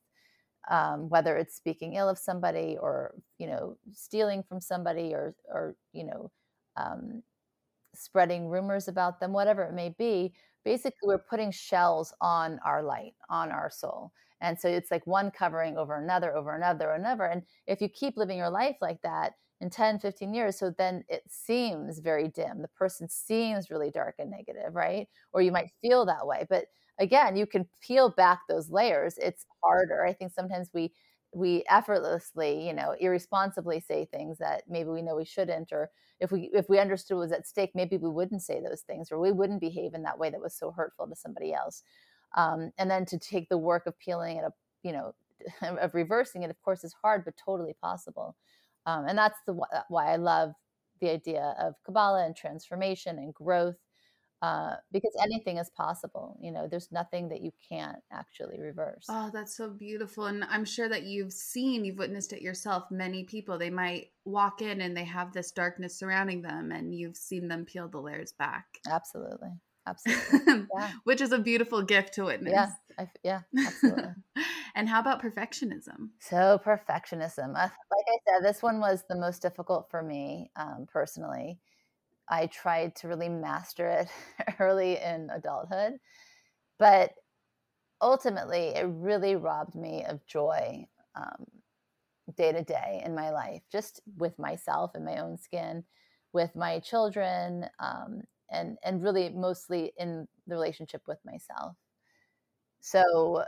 um, whether it's speaking ill of somebody or, you know, stealing from somebody or, or, you know, um, spreading rumors about them, whatever it may be, basically we're putting shells on our light, on our soul. And so it's like one covering over another, over another, another. And if you keep living your life like that in ten, fifteen years, so then it seems very dim. The person seems really dark and negative, right? Or you might feel that way. But again, you can peel back those layers. It's harder. I think sometimes we we effortlessly, you know, irresponsibly say things that maybe we know we shouldn't, or if we if we understood what was at stake, maybe we wouldn't say those things, or we wouldn't behave in that way that was so hurtful to somebody else. Um, and then to take the work of peeling it up, you know, of reversing it, of course, is hard, but totally possible. Um, and that's the why I love the idea of Kabbalah and transformation and growth, uh, because anything is possible. You know, there's nothing that you can't actually reverse. Oh, that's so beautiful. And I'm sure that you've seen, you've witnessed it yourself. Many people, they might walk in and they have this darkness surrounding them, and you've seen them peel the layers back. Absolutely. Absolutely. Yeah. Which is a beautiful gift to witness. Yeah. I, yeah, absolutely. And how about perfectionism? So perfectionism, uh, like I said, this one was the most difficult for me, um, personally. I tried to really master it early in adulthood, but ultimately it really robbed me of joy, um, day to day in my life, just with myself and my own skin, with my children, um, and and really mostly in the relationship with myself. So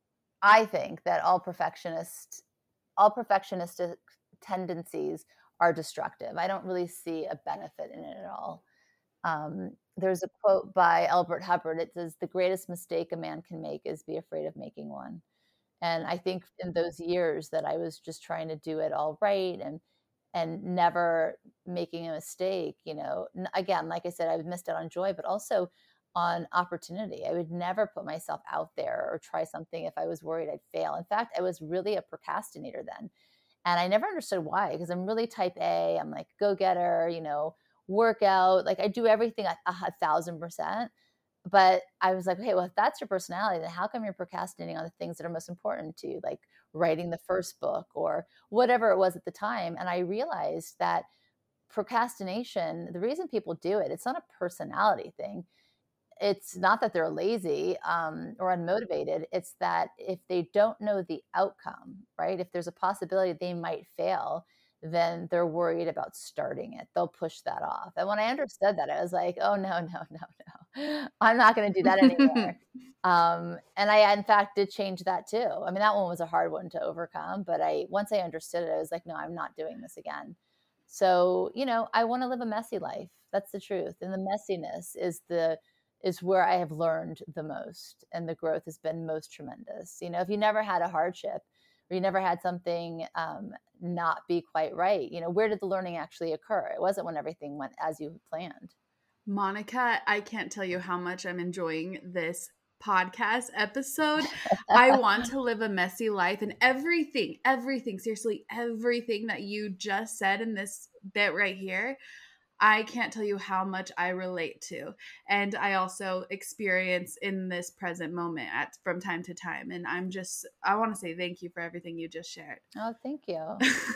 I think that all perfectionists, all perfectionistic tendencies are destructive. I don't really see a benefit in it at all. Um, there's a quote by Albert Hubbard. It says, "The greatest mistake a man can make is be afraid of making one." And I think in those years that I was just trying to do it all right and and never making a mistake, you know, again, like I said, I missed out on joy, but also on opportunity. I would never put myself out there or try something if I was worried I'd fail. In fact, I was really a procrastinator then. And I never understood why, because I'm really type A. I'm like go-getter, you know, workout, like I do everything a, a thousand percent. But I was like, okay, well, if that's your personality, then how come you're procrastinating on the things that are most important to you, like writing the first book or whatever it was at the time? And I realized that procrastination, the reason people do it, it's not a personality thing. It's not that they're lazy, um, or unmotivated. It's that if they don't know the outcome, right? If there's a possibility they might fail, then they're worried about starting it. They'll push that off. And when I understood that, I was like, oh, no, no, no, no. I'm not going to do that anymore. um, and I, in fact, did change that too. I mean, that one was a hard one to overcome. But I, once I understood it, I was like, no, I'm not doing this again. So, you know, I want to live a messy life. That's the truth. And the messiness is the is where I have learned the most, and the growth has been most tremendous. You know, if you never had a hardship or you never had something um, not be quite right, you know, where did the learning actually occur? It wasn't when everything went as you planned. Monica, I can't tell you how much I'm enjoying this podcast episode. I want to live a messy life, and everything, everything, seriously, everything that you just said in this bit right here, I can't tell you how much I relate to. And I also experience in this present moment at from time to time. And I'm just, I want to say thank you for everything you just shared. Oh, thank you.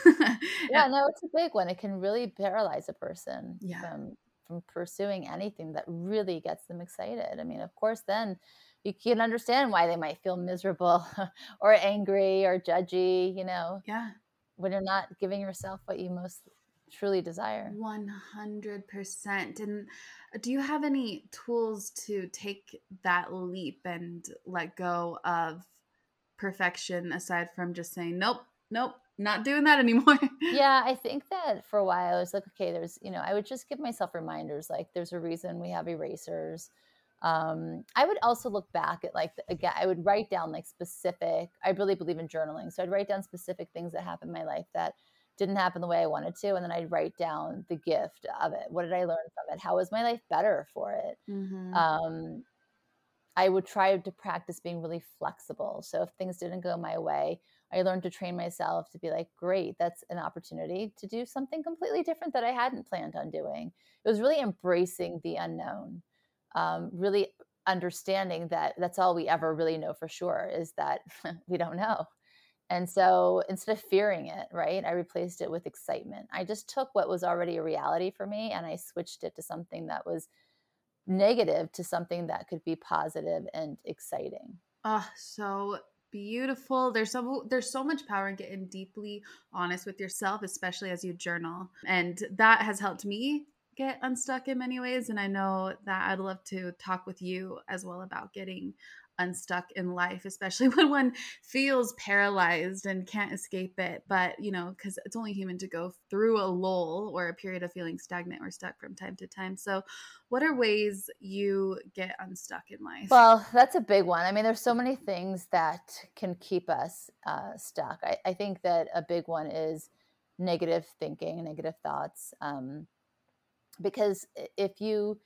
Yeah, no, it's a big one. It can really paralyze a person yeah. from from pursuing anything that really gets them excited. I mean, of course, then you can understand why they might feel miserable or angry or judgy, you know, yeah, when you're not giving yourself what you most truly desire. one hundred percent. And Do you have any tools to take that leap and let go of perfection aside from just saying, nope, nope, not doing that anymore? Yeah, I think that for a while I was like, okay, there's, you know, I would just give myself reminders like there's a reason we have erasers. Um, I would also look back at like, again, I would write down like specific, I really believe in journaling. So I'd write down specific things that happened in my life that didn't happen the way I wanted to. And then I'd write down the gift of it. What did I learn from it? How was my life better for it? Mm-hmm. Um, I would try to practice being really flexible. So if things didn't go my way, I learned to train myself to be like, great, that's an opportunity to do something completely different that I hadn't planned on doing. It was really embracing the unknown, um, really understanding that that's all we ever really know for sure is that we don't know. And so instead of fearing it, right, I replaced it with excitement. I just took what was already a reality for me and I switched it to something that was negative to something that could be positive and exciting. Oh, so beautiful. There's so there's so much power in getting deeply honest with yourself, especially as you journal. And that has helped me get unstuck in many ways. And I know that I'd love to talk with you as well about getting unstuck in life, especially when one feels paralyzed and can't escape it. But, you know, because it's only human to go through a lull or a period of feeling stagnant or stuck from time to time. So, what are ways you get unstuck in life? Well, that's a big one. I mean, there's so many things that can keep us uh, stuck. I, I think that a big one is negative thinking, negative thoughts. Um, because if you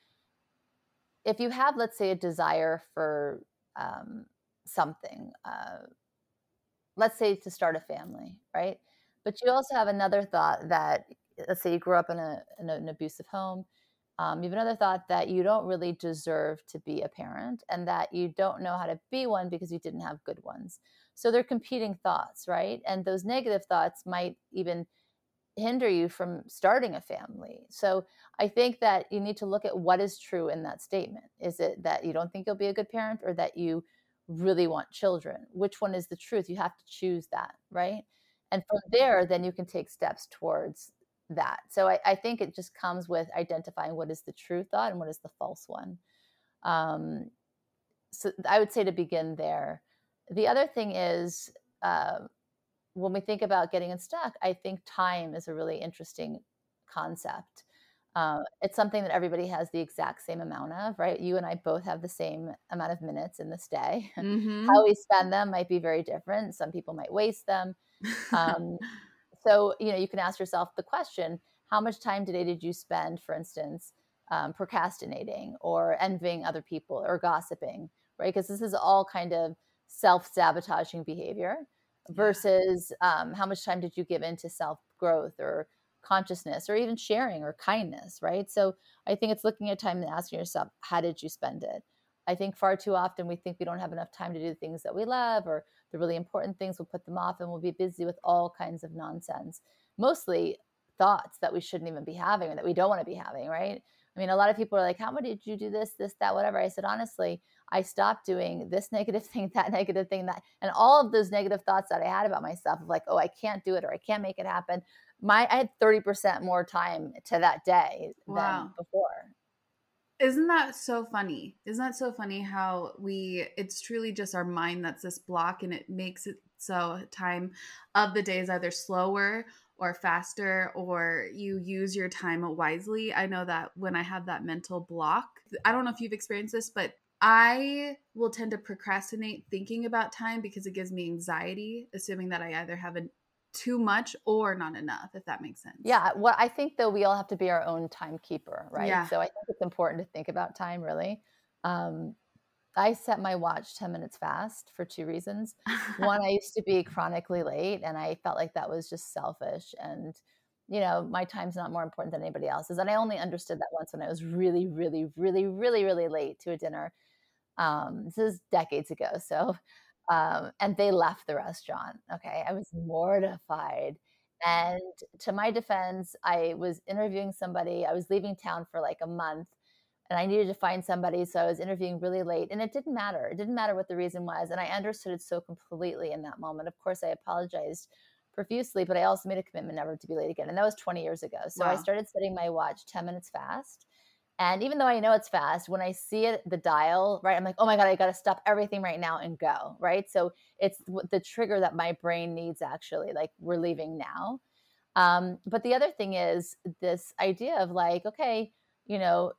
if you have, let's say, a desire for um, something, uh, let's say to start a family, right? But you also have another thought that, let's say you grew up in, a, in an abusive home. Um, you have another thought that you don't really deserve to be a parent and that you don't know how to be one because you didn't have good ones. So they're competing thoughts, right? And those negative thoughts might even hinder you from starting a family. So I think that you need to look at what is true in that statement. Is it that you don't think you'll be a good parent or that you really want children? Which one is the truth? You have to choose that, right? And from there, then you can take steps towards that. So I, I think it just comes with identifying what is the true thought and what is the false one. Um, so I would say to begin there. The other thing is, uh, when we think about getting unstuck, I think time is a really interesting concept. Uh, it's something that everybody has the exact same amount of, right? You and I both have the same amount of minutes in this day. Mm-hmm. How we spend them might be very different. Some people might waste them. Um, so, you know, you can ask yourself the question, how much time today did you spend, for instance, um, procrastinating or envying other people or gossiping, right? Because this is all kind of self-sabotaging behavior versus um, how much time did you give into self-growth or consciousness or even sharing or kindness, right? So I think it's looking at time and asking yourself, how did you spend it? I think far too often we think we don't have enough time to do the things that we love or the really important things. We'll put them off and we'll be busy with all kinds of nonsense, mostly thoughts that we shouldn't even be having or that we don't want to be having, right? I mean, a lot of people are like, how much did you do this, this, that, whatever? I said, honestly, I stopped doing this negative thing, that negative thing, that, and all of those negative thoughts that I had about myself of like, oh, I can't do it or I can't make it happen. My, I had thirty percent more time to that day Wow. than before. Isn't that so funny? Isn't that so funny how we, it's truly just our mind that's this block and it makes it so time of the day is either slower or faster or you use your time wisely. I know that when I have that mental block, I don't know if you've experienced this, but I will tend to procrastinate thinking about time because it gives me anxiety, assuming that I either have a too much or not enough, if that makes sense. Yeah. Well, I think though we all have to be our own timekeeper, right? Yeah. So I think it's important to think about time really. Um, I set my watch ten minutes fast for two reasons. One, I used to be chronically late and I felt like that was just selfish and, you know, my time's not more important than anybody else's. And I only understood that once when I was really, really, really, really, really late to a dinner. Um, this is decades ago. So, um, and they left the restaurant. Okay. I was mortified. And to my defense, I was interviewing somebody. I was leaving town for like a month and I needed to find somebody. So I was interviewing really late and it didn't matter. It didn't matter what the reason was. And I understood it so completely in that moment. Of course, I apologized profusely, but I also made a commitment never to be late again. And that was twenty years ago. So Wow. I started setting my watch ten minutes fast. And even though I know it's fast, when I see it, the dial, right, I'm like, oh my God, I got to stop everything right now and go, right? So it's the trigger that my brain needs actually, like we're leaving now. Um, but the other thing is this idea of like, okay, you know,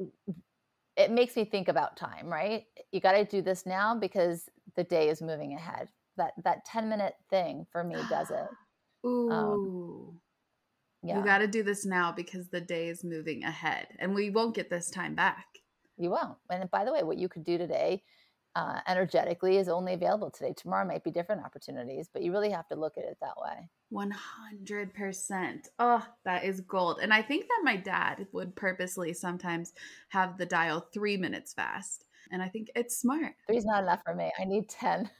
it makes me think about time, right? You got to do this now because the day is moving ahead. That that ten minute thing for me does it. Um, Ooh. You yeah, got to do this now because the day is moving ahead and we won't get this time back. you won't. And by the way, what you could do today uh, energetically is only available today. Tomorrow might be different opportunities, but you really have to look at it that way. one hundred percent. Oh, that is gold. And I think that my dad would purposely sometimes have the dial three minutes fast. And I think it's smart. Three's not enough for me. I need ten.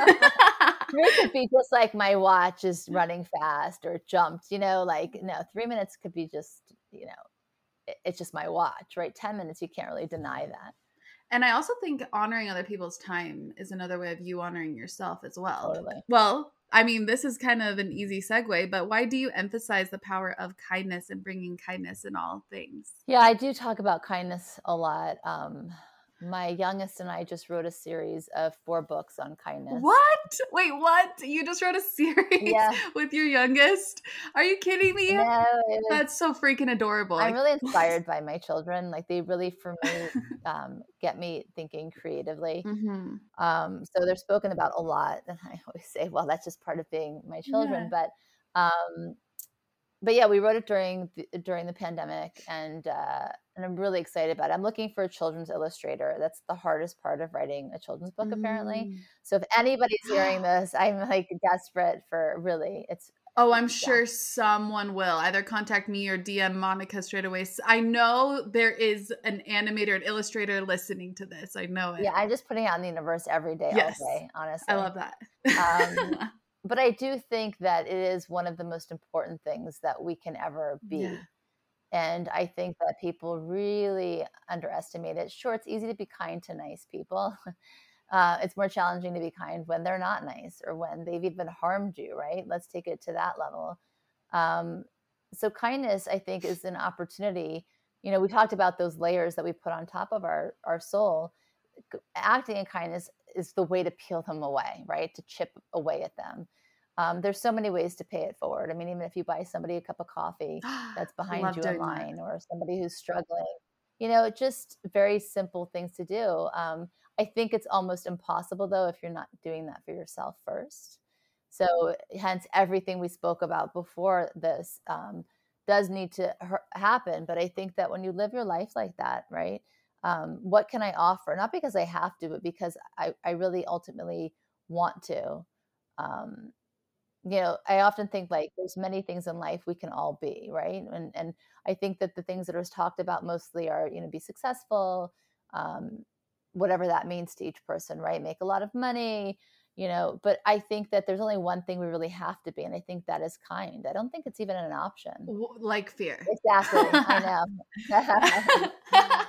Three could be just like my watch is running fast or jumped, you know, like no, three minutes could be just, you know, it, it's just my watch, right? ten minutes, you can't really deny that. And I also think honoring other people's time is another way of you honoring yourself as well. Totally. Well, I mean, this is kind of an easy segue, but why do you emphasize the power of kindness and bringing kindness in all things? Yeah, I do talk about kindness a lot. Um, my youngest and I just wrote a series of four books on kindness. What? Wait, what? You just wrote a series Yeah. with your youngest? Are you kidding me? No, it was, That's so freaking adorable. I'm really inspired by my children. Like they really, for me, um, get me thinking creatively. Mm-hmm. Um, so they're spoken about a lot. And I always say, well, that's just part of being my children. Yeah. But um, but yeah, we wrote it during the, during the pandemic, and uh, and I'm really excited about it. I'm looking for a children's illustrator. That's the hardest part of writing a children's book, apparently. Mm. So if anybody's hearing this, I'm like desperate for really. It's Oh, I'm yeah. sure someone will either contact me or D M Monica straight away. I know there is an animator, an illustrator listening to this. I know it. Yeah, I'm just putting it out in the universe every day, Yes. all day, honestly. I love that. Um, but I do think that it is one of the most important things that we can ever be. Yeah. And I think that people really underestimate it. Sure, it's easy to be kind to nice people. Uh, it's more challenging to be kind when they're not nice or when they've even harmed you, right? Let's take it to that level. Um, so kindness, I think, is an opportunity. You know, we talked about those layers that we put on top of our, our soul. Acting in kindness is the way to peel them away, right? To chip away at them. Um, there's so many ways to pay it forward. I mean, even if you buy somebody a cup of coffee that's behind Love you doing in line, that. or somebody who's struggling, you know, just very simple things to do. Um, I think it's almost impossible, though, if you're not doing that for yourself first. So hence everything we spoke about before this um, does need to ha- happen. But I think that when you live your life like that, right? Um, what can I offer? Not because I have to, but because I, I really ultimately want to. Um, you know, I often think like there's many things in life we can all be, right? And and I think that the things that are talked about mostly are, you know, be successful, um, whatever that means to each person, right? Make a lot of money, you know. But I think that there's only one thing we really have to be, and I think that is kind. I don't think it's even an option. Like fear. Exactly. I know.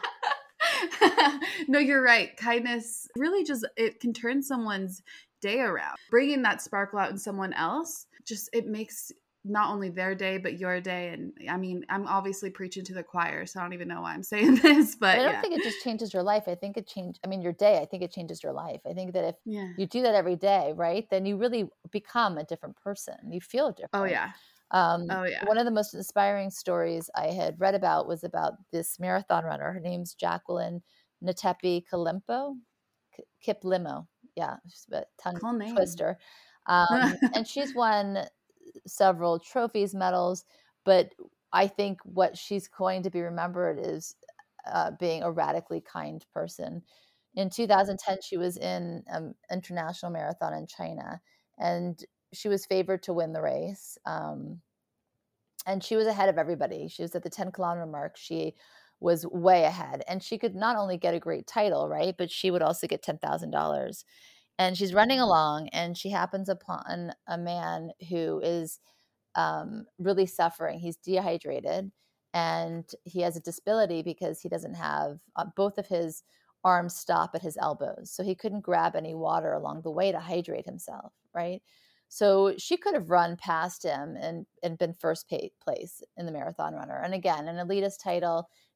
No, you're right. Kindness really just, it can turn someone's day around. Bringing that sparkle out in someone else, just it makes not only their day, but your day. And I mean, I'm obviously preaching to the choir, so I don't even know why I'm saying this, but I don't yeah. think it just changes your life. I think it changed, I mean, your day, I think it changes your life. I think that if Yeah. you do that every day, right, then you really become a different person. You feel different. Oh, yeah. Um, Oh, yeah. One of the most inspiring stories I had read about was about this marathon runner. Her name's Jacqueline Natepi Kalimpo, K- Kiplimo. Yeah, she's a tongue Cool name. twister. Um, and she's won several trophies, medals, but I think what she's going to be remembered is uh, being a radically kind person. In two thousand ten, she was in an international marathon in China, and she was favored to win the race. Um, and she was ahead of everybody. She was at the ten kilometer mark. She was way ahead, and she could not only get a great title, right, but she would also get ten thousand dollars. And she's running along, and she happens upon a man who is um, really suffering. He's dehydrated, and he has a disability because he doesn't have uh, both of his arms stop at his elbows. So he couldn't grab any water along the way to hydrate himself, right? So she could have run past him and, and been first pay, place in the marathon runner. And again, an elitist title,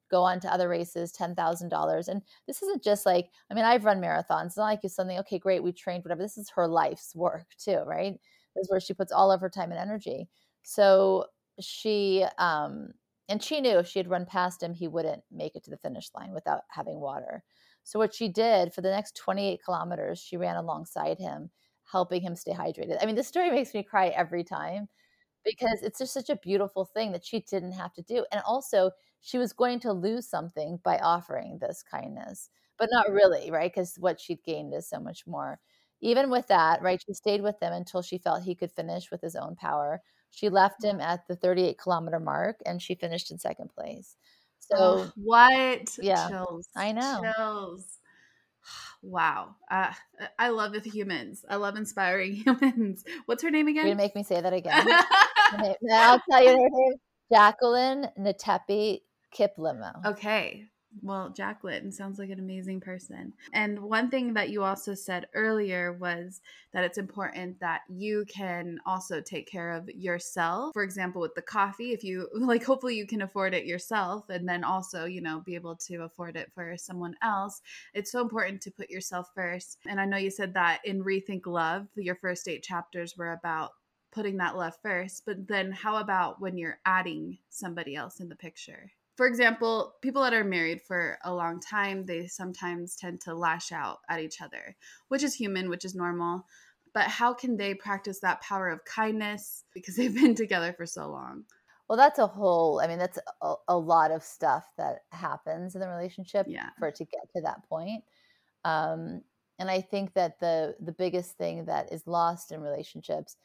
go on to other races, ten thousand dollars. And this isn't just like, I mean, I've run marathons. It's not like it's something, okay, great, we trained, whatever. This is her life's work too, right? This is where she puts all of her time and energy. So she, um, and she knew if she had run past him, he wouldn't make it to the finish line without having water. So what she did for the next twenty-eight kilometers, she ran alongside him, helping him stay hydrated. I mean, this story makes me cry every time because it's just such a beautiful thing that she didn't have to do. And also, she was going to lose something by offering this kindness, but not really, right? Because what she'd gained is so much more. Even with that, right, she stayed with him until she felt he could finish with his own power. She left him at the thirty-eight kilometer mark, and she finished in second place. So oh, what? Yeah, Chills. I know. Chills. Wow. Uh, I love the humans. I love inspiring humans. What's her name You're again? gonna make me say that again. Okay, I'll tell you her name. Jacqueline Natepi Kiplimo. Okay. Well, Jacqueline sounds like an amazing person. And one thing that you also said earlier was that it's important that you can also take care of yourself. For example, with the coffee, if you like, hopefully you can afford it yourself and then also, you know, be able to afford it for someone else. It's so important to put yourself first. And I know you said that in Rethink Love, your first eight chapters were about putting that love first. But then how about when you're adding somebody else in the picture? For example, people that are married for a long time, they sometimes tend to lash out at each other, which is human, which is normal. But how can they practice that power of kindness because they've been together for so long? Well, that's a whole, I mean, that's a, a lot of stuff that happens in the relationship Yeah. for it to get to that point. Um, and I think that the the biggest thing that is lost in relationships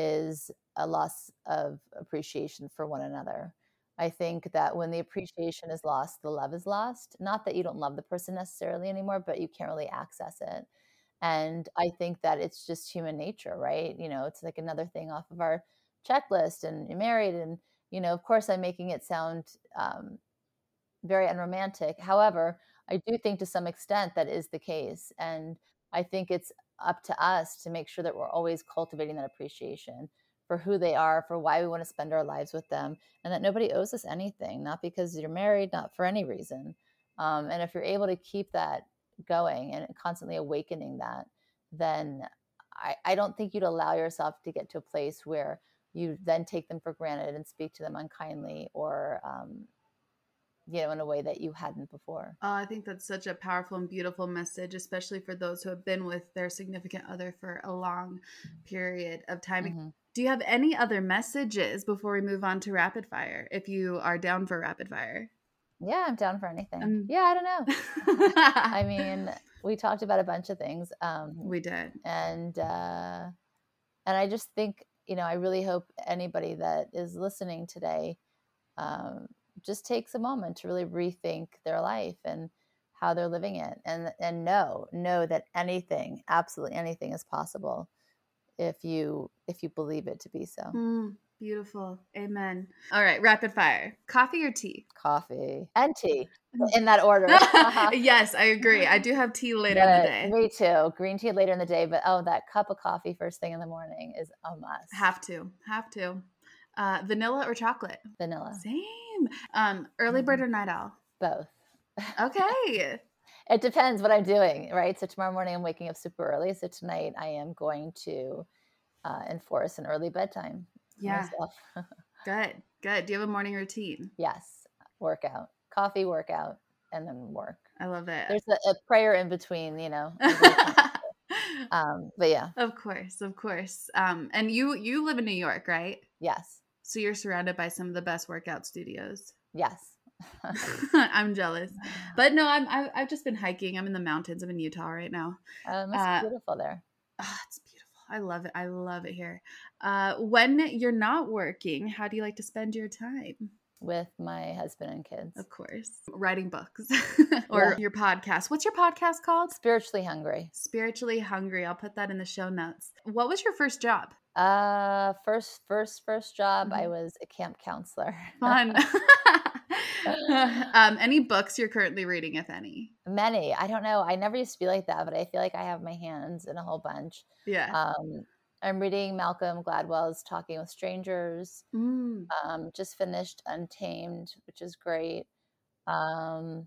is a loss of appreciation for one another. I think that when the appreciation is lost, the love is lost. Not that you don't love the person necessarily anymore, but you can't really access it. And I think that it's just human nature, right? You know, it's like another thing off of our checklist, and you're married. And, you know, of course, I'm making it sound um, very unromantic. However, I do think to some extent that is the case. And I think it's up to us to make sure that we're always cultivating that appreciation for who they are, for why we want to spend our lives with them, and that nobody owes us anything, not because you're married, not for any reason. Um, and if you're able to keep that going and constantly awakening that, then I, I don't think you'd allow yourself to get to a place where you then take them for granted and speak to them unkindly or, um, you know, in a way that you hadn't before. Oh, I think that's such a powerful and beautiful message, especially for those who have been with their significant other for a long period of time. Mm-hmm. Do you have any other messages before we move on to rapid fire, if you are down for rapid fire? Yeah, I'm down for anything. Um, yeah, I don't know. I mean, we talked about a bunch of things. Um, we did. And, uh, and I just think, you know, I really hope anybody that is listening today um, just takes a moment to really rethink their life and how they're living it, and and know know that anything, absolutely anything, is possible if you if you believe it to be so. Mm, beautiful. Amen. All right, rapid fire. Coffee or tea? Coffee and tea, in that order. Yes, I agree. I do have tea later but, in the day. Me too. Green tea later in the day, but oh, that cup of coffee first thing in the morning is a must. Have to. Have to. Uh, vanilla or chocolate? Vanilla. Same. Um, early bird or night owl? Both. Okay. It depends what I'm doing, right? So tomorrow morning I'm waking up super early. So tonight I am going to uh, enforce an early bedtime. Yeah. Good. Good. Do you have a morning routine? Yes. Workout. Coffee, workout, and then work. I love it. There's a, a prayer in between, you know. um, but yeah. Of course. Of course. Um, and you, you live in New York, right? Yes. So you're surrounded by some of the best workout studios. Yes. I'm jealous, but no, I'm, I've, I've just been hiking. I'm in the mountains. I'm in Utah right now. Oh, it must uh, be beautiful there. Oh, it's beautiful. I love it. I love it here. Uh, when you're not working, how do you like to spend your time? With my husband and kids. Of course. Writing books or yeah. Your podcast. What's your podcast called? Spiritually Hungry. Spiritually Hungry. I'll put that in the show notes. What was your first job? Uh, first, first, first job. Mm-hmm. I was a camp counselor. Fun. um, any books you're currently reading, if any? Many. I don't know. I never used to be like that, but I feel like I have my hands in a whole bunch. Yeah. Um, I'm reading Malcolm Gladwell's Talking with Strangers. Mm. Um, just finished Untamed, which is great. Um,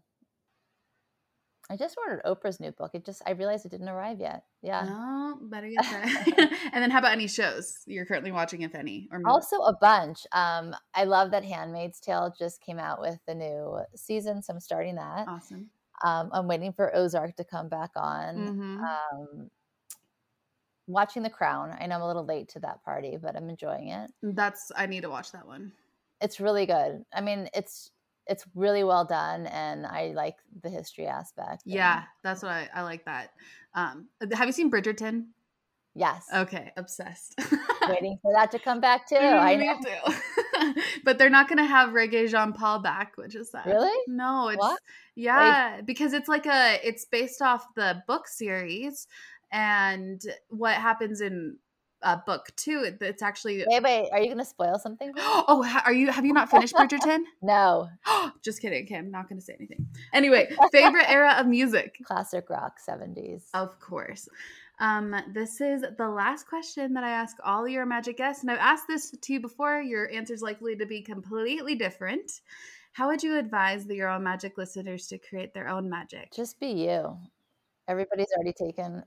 I just ordered Oprah's new book. It just, I realized it didn't arrive yet. Yeah. Oh, better get that. And then how about any shows you're currently watching, if any? Or movies? Also a bunch. Um, I love that Handmaid's Tale just came out with the new season, so I'm starting that. Awesome. Um, I'm waiting for Ozark to come back on. Mm-hmm. Um, watching The Crown. I know I'm a little late to that party, but I'm enjoying it. That's, I need to watch that one. It's really good. I mean, it's it's really well done, and I like the history aspect. Yeah, that's what I, I like that. Um, have you seen Bridgerton? Yes. Okay, obsessed. Waiting for that to come back too. I Me know. too. But they're not going to have Reggae Jean Paul back, which is sad. Really? No, it's What? yeah, like, because it's like a it's based off the book series, and what happens in uh, book two, it's actually wait, wait. Are you going to spoil something? Oh, are you? Have you not finished Bridgerton? No. Just kidding. Okay, I'm not going to say anything. Anyway, favorite era of music? Classic rock, seventies. Of course. Um, this is the last question that I ask all your magic guests, and I've asked this to you before. Your answer is likely to be completely different. How would you advise the Your Own Magic listeners to create their own magic? Just be you. Everybody's already taken.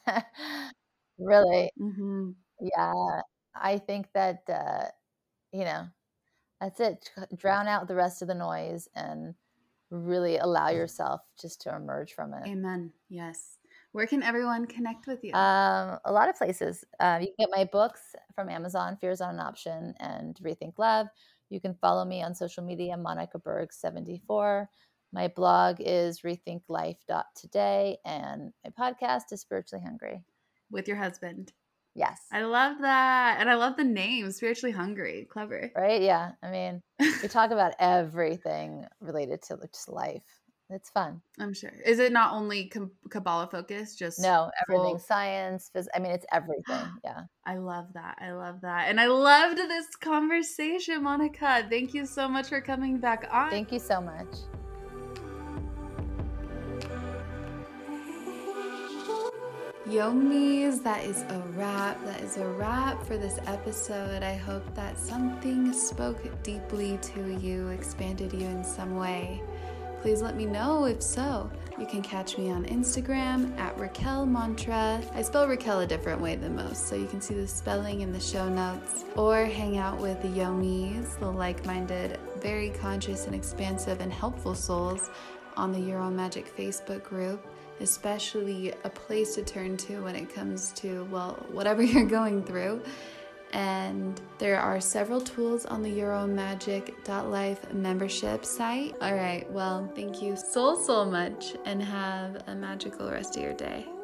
Really. Mm-hmm. Yeah. I think that, uh, you know, that's it. Drown out the rest of the noise and really allow yourself just to emerge from it. Amen. Yes. Where can everyone connect with you? Um, a lot of places. Uh, you can get my books from Amazon, Fear is Not an Option and Rethink Love. You can follow me on social media, Monica Berg seventy-four. My blog is rethink life dot today, and my podcast is Spiritually Hungry. With your husband. Yes. I love that. And I love the name, Spiritually Hungry. Clever. Right? Yeah. I mean, we talk about everything related to just life. It's fun. I'm sure. Is it not only Kabbalah focused? Just no, everything, full... science, phys- I mean, it's everything. Yeah. I love that. I love that. And I loved this conversation, Monica. Thank you so much for coming back on. Thank you so much. Yomis, that is a wrap. That is a wrap for this episode. I hope that something spoke deeply to you, expanded you in some way. Please let me know if so. You can catch me on Instagram at Raquel Mantra. I spell Raquel a different way than most, so you can see the spelling in the show notes. Or hang out with the Yomis, the like-minded, very conscious and expansive and helpful souls on the Your Own Magic Facebook group. Especially a place to turn to when it comes to, well, whatever you're going through. And there are several tools on the your own magic dot life membership site. All right, well, thank you so, so much, and have a magical rest of your day.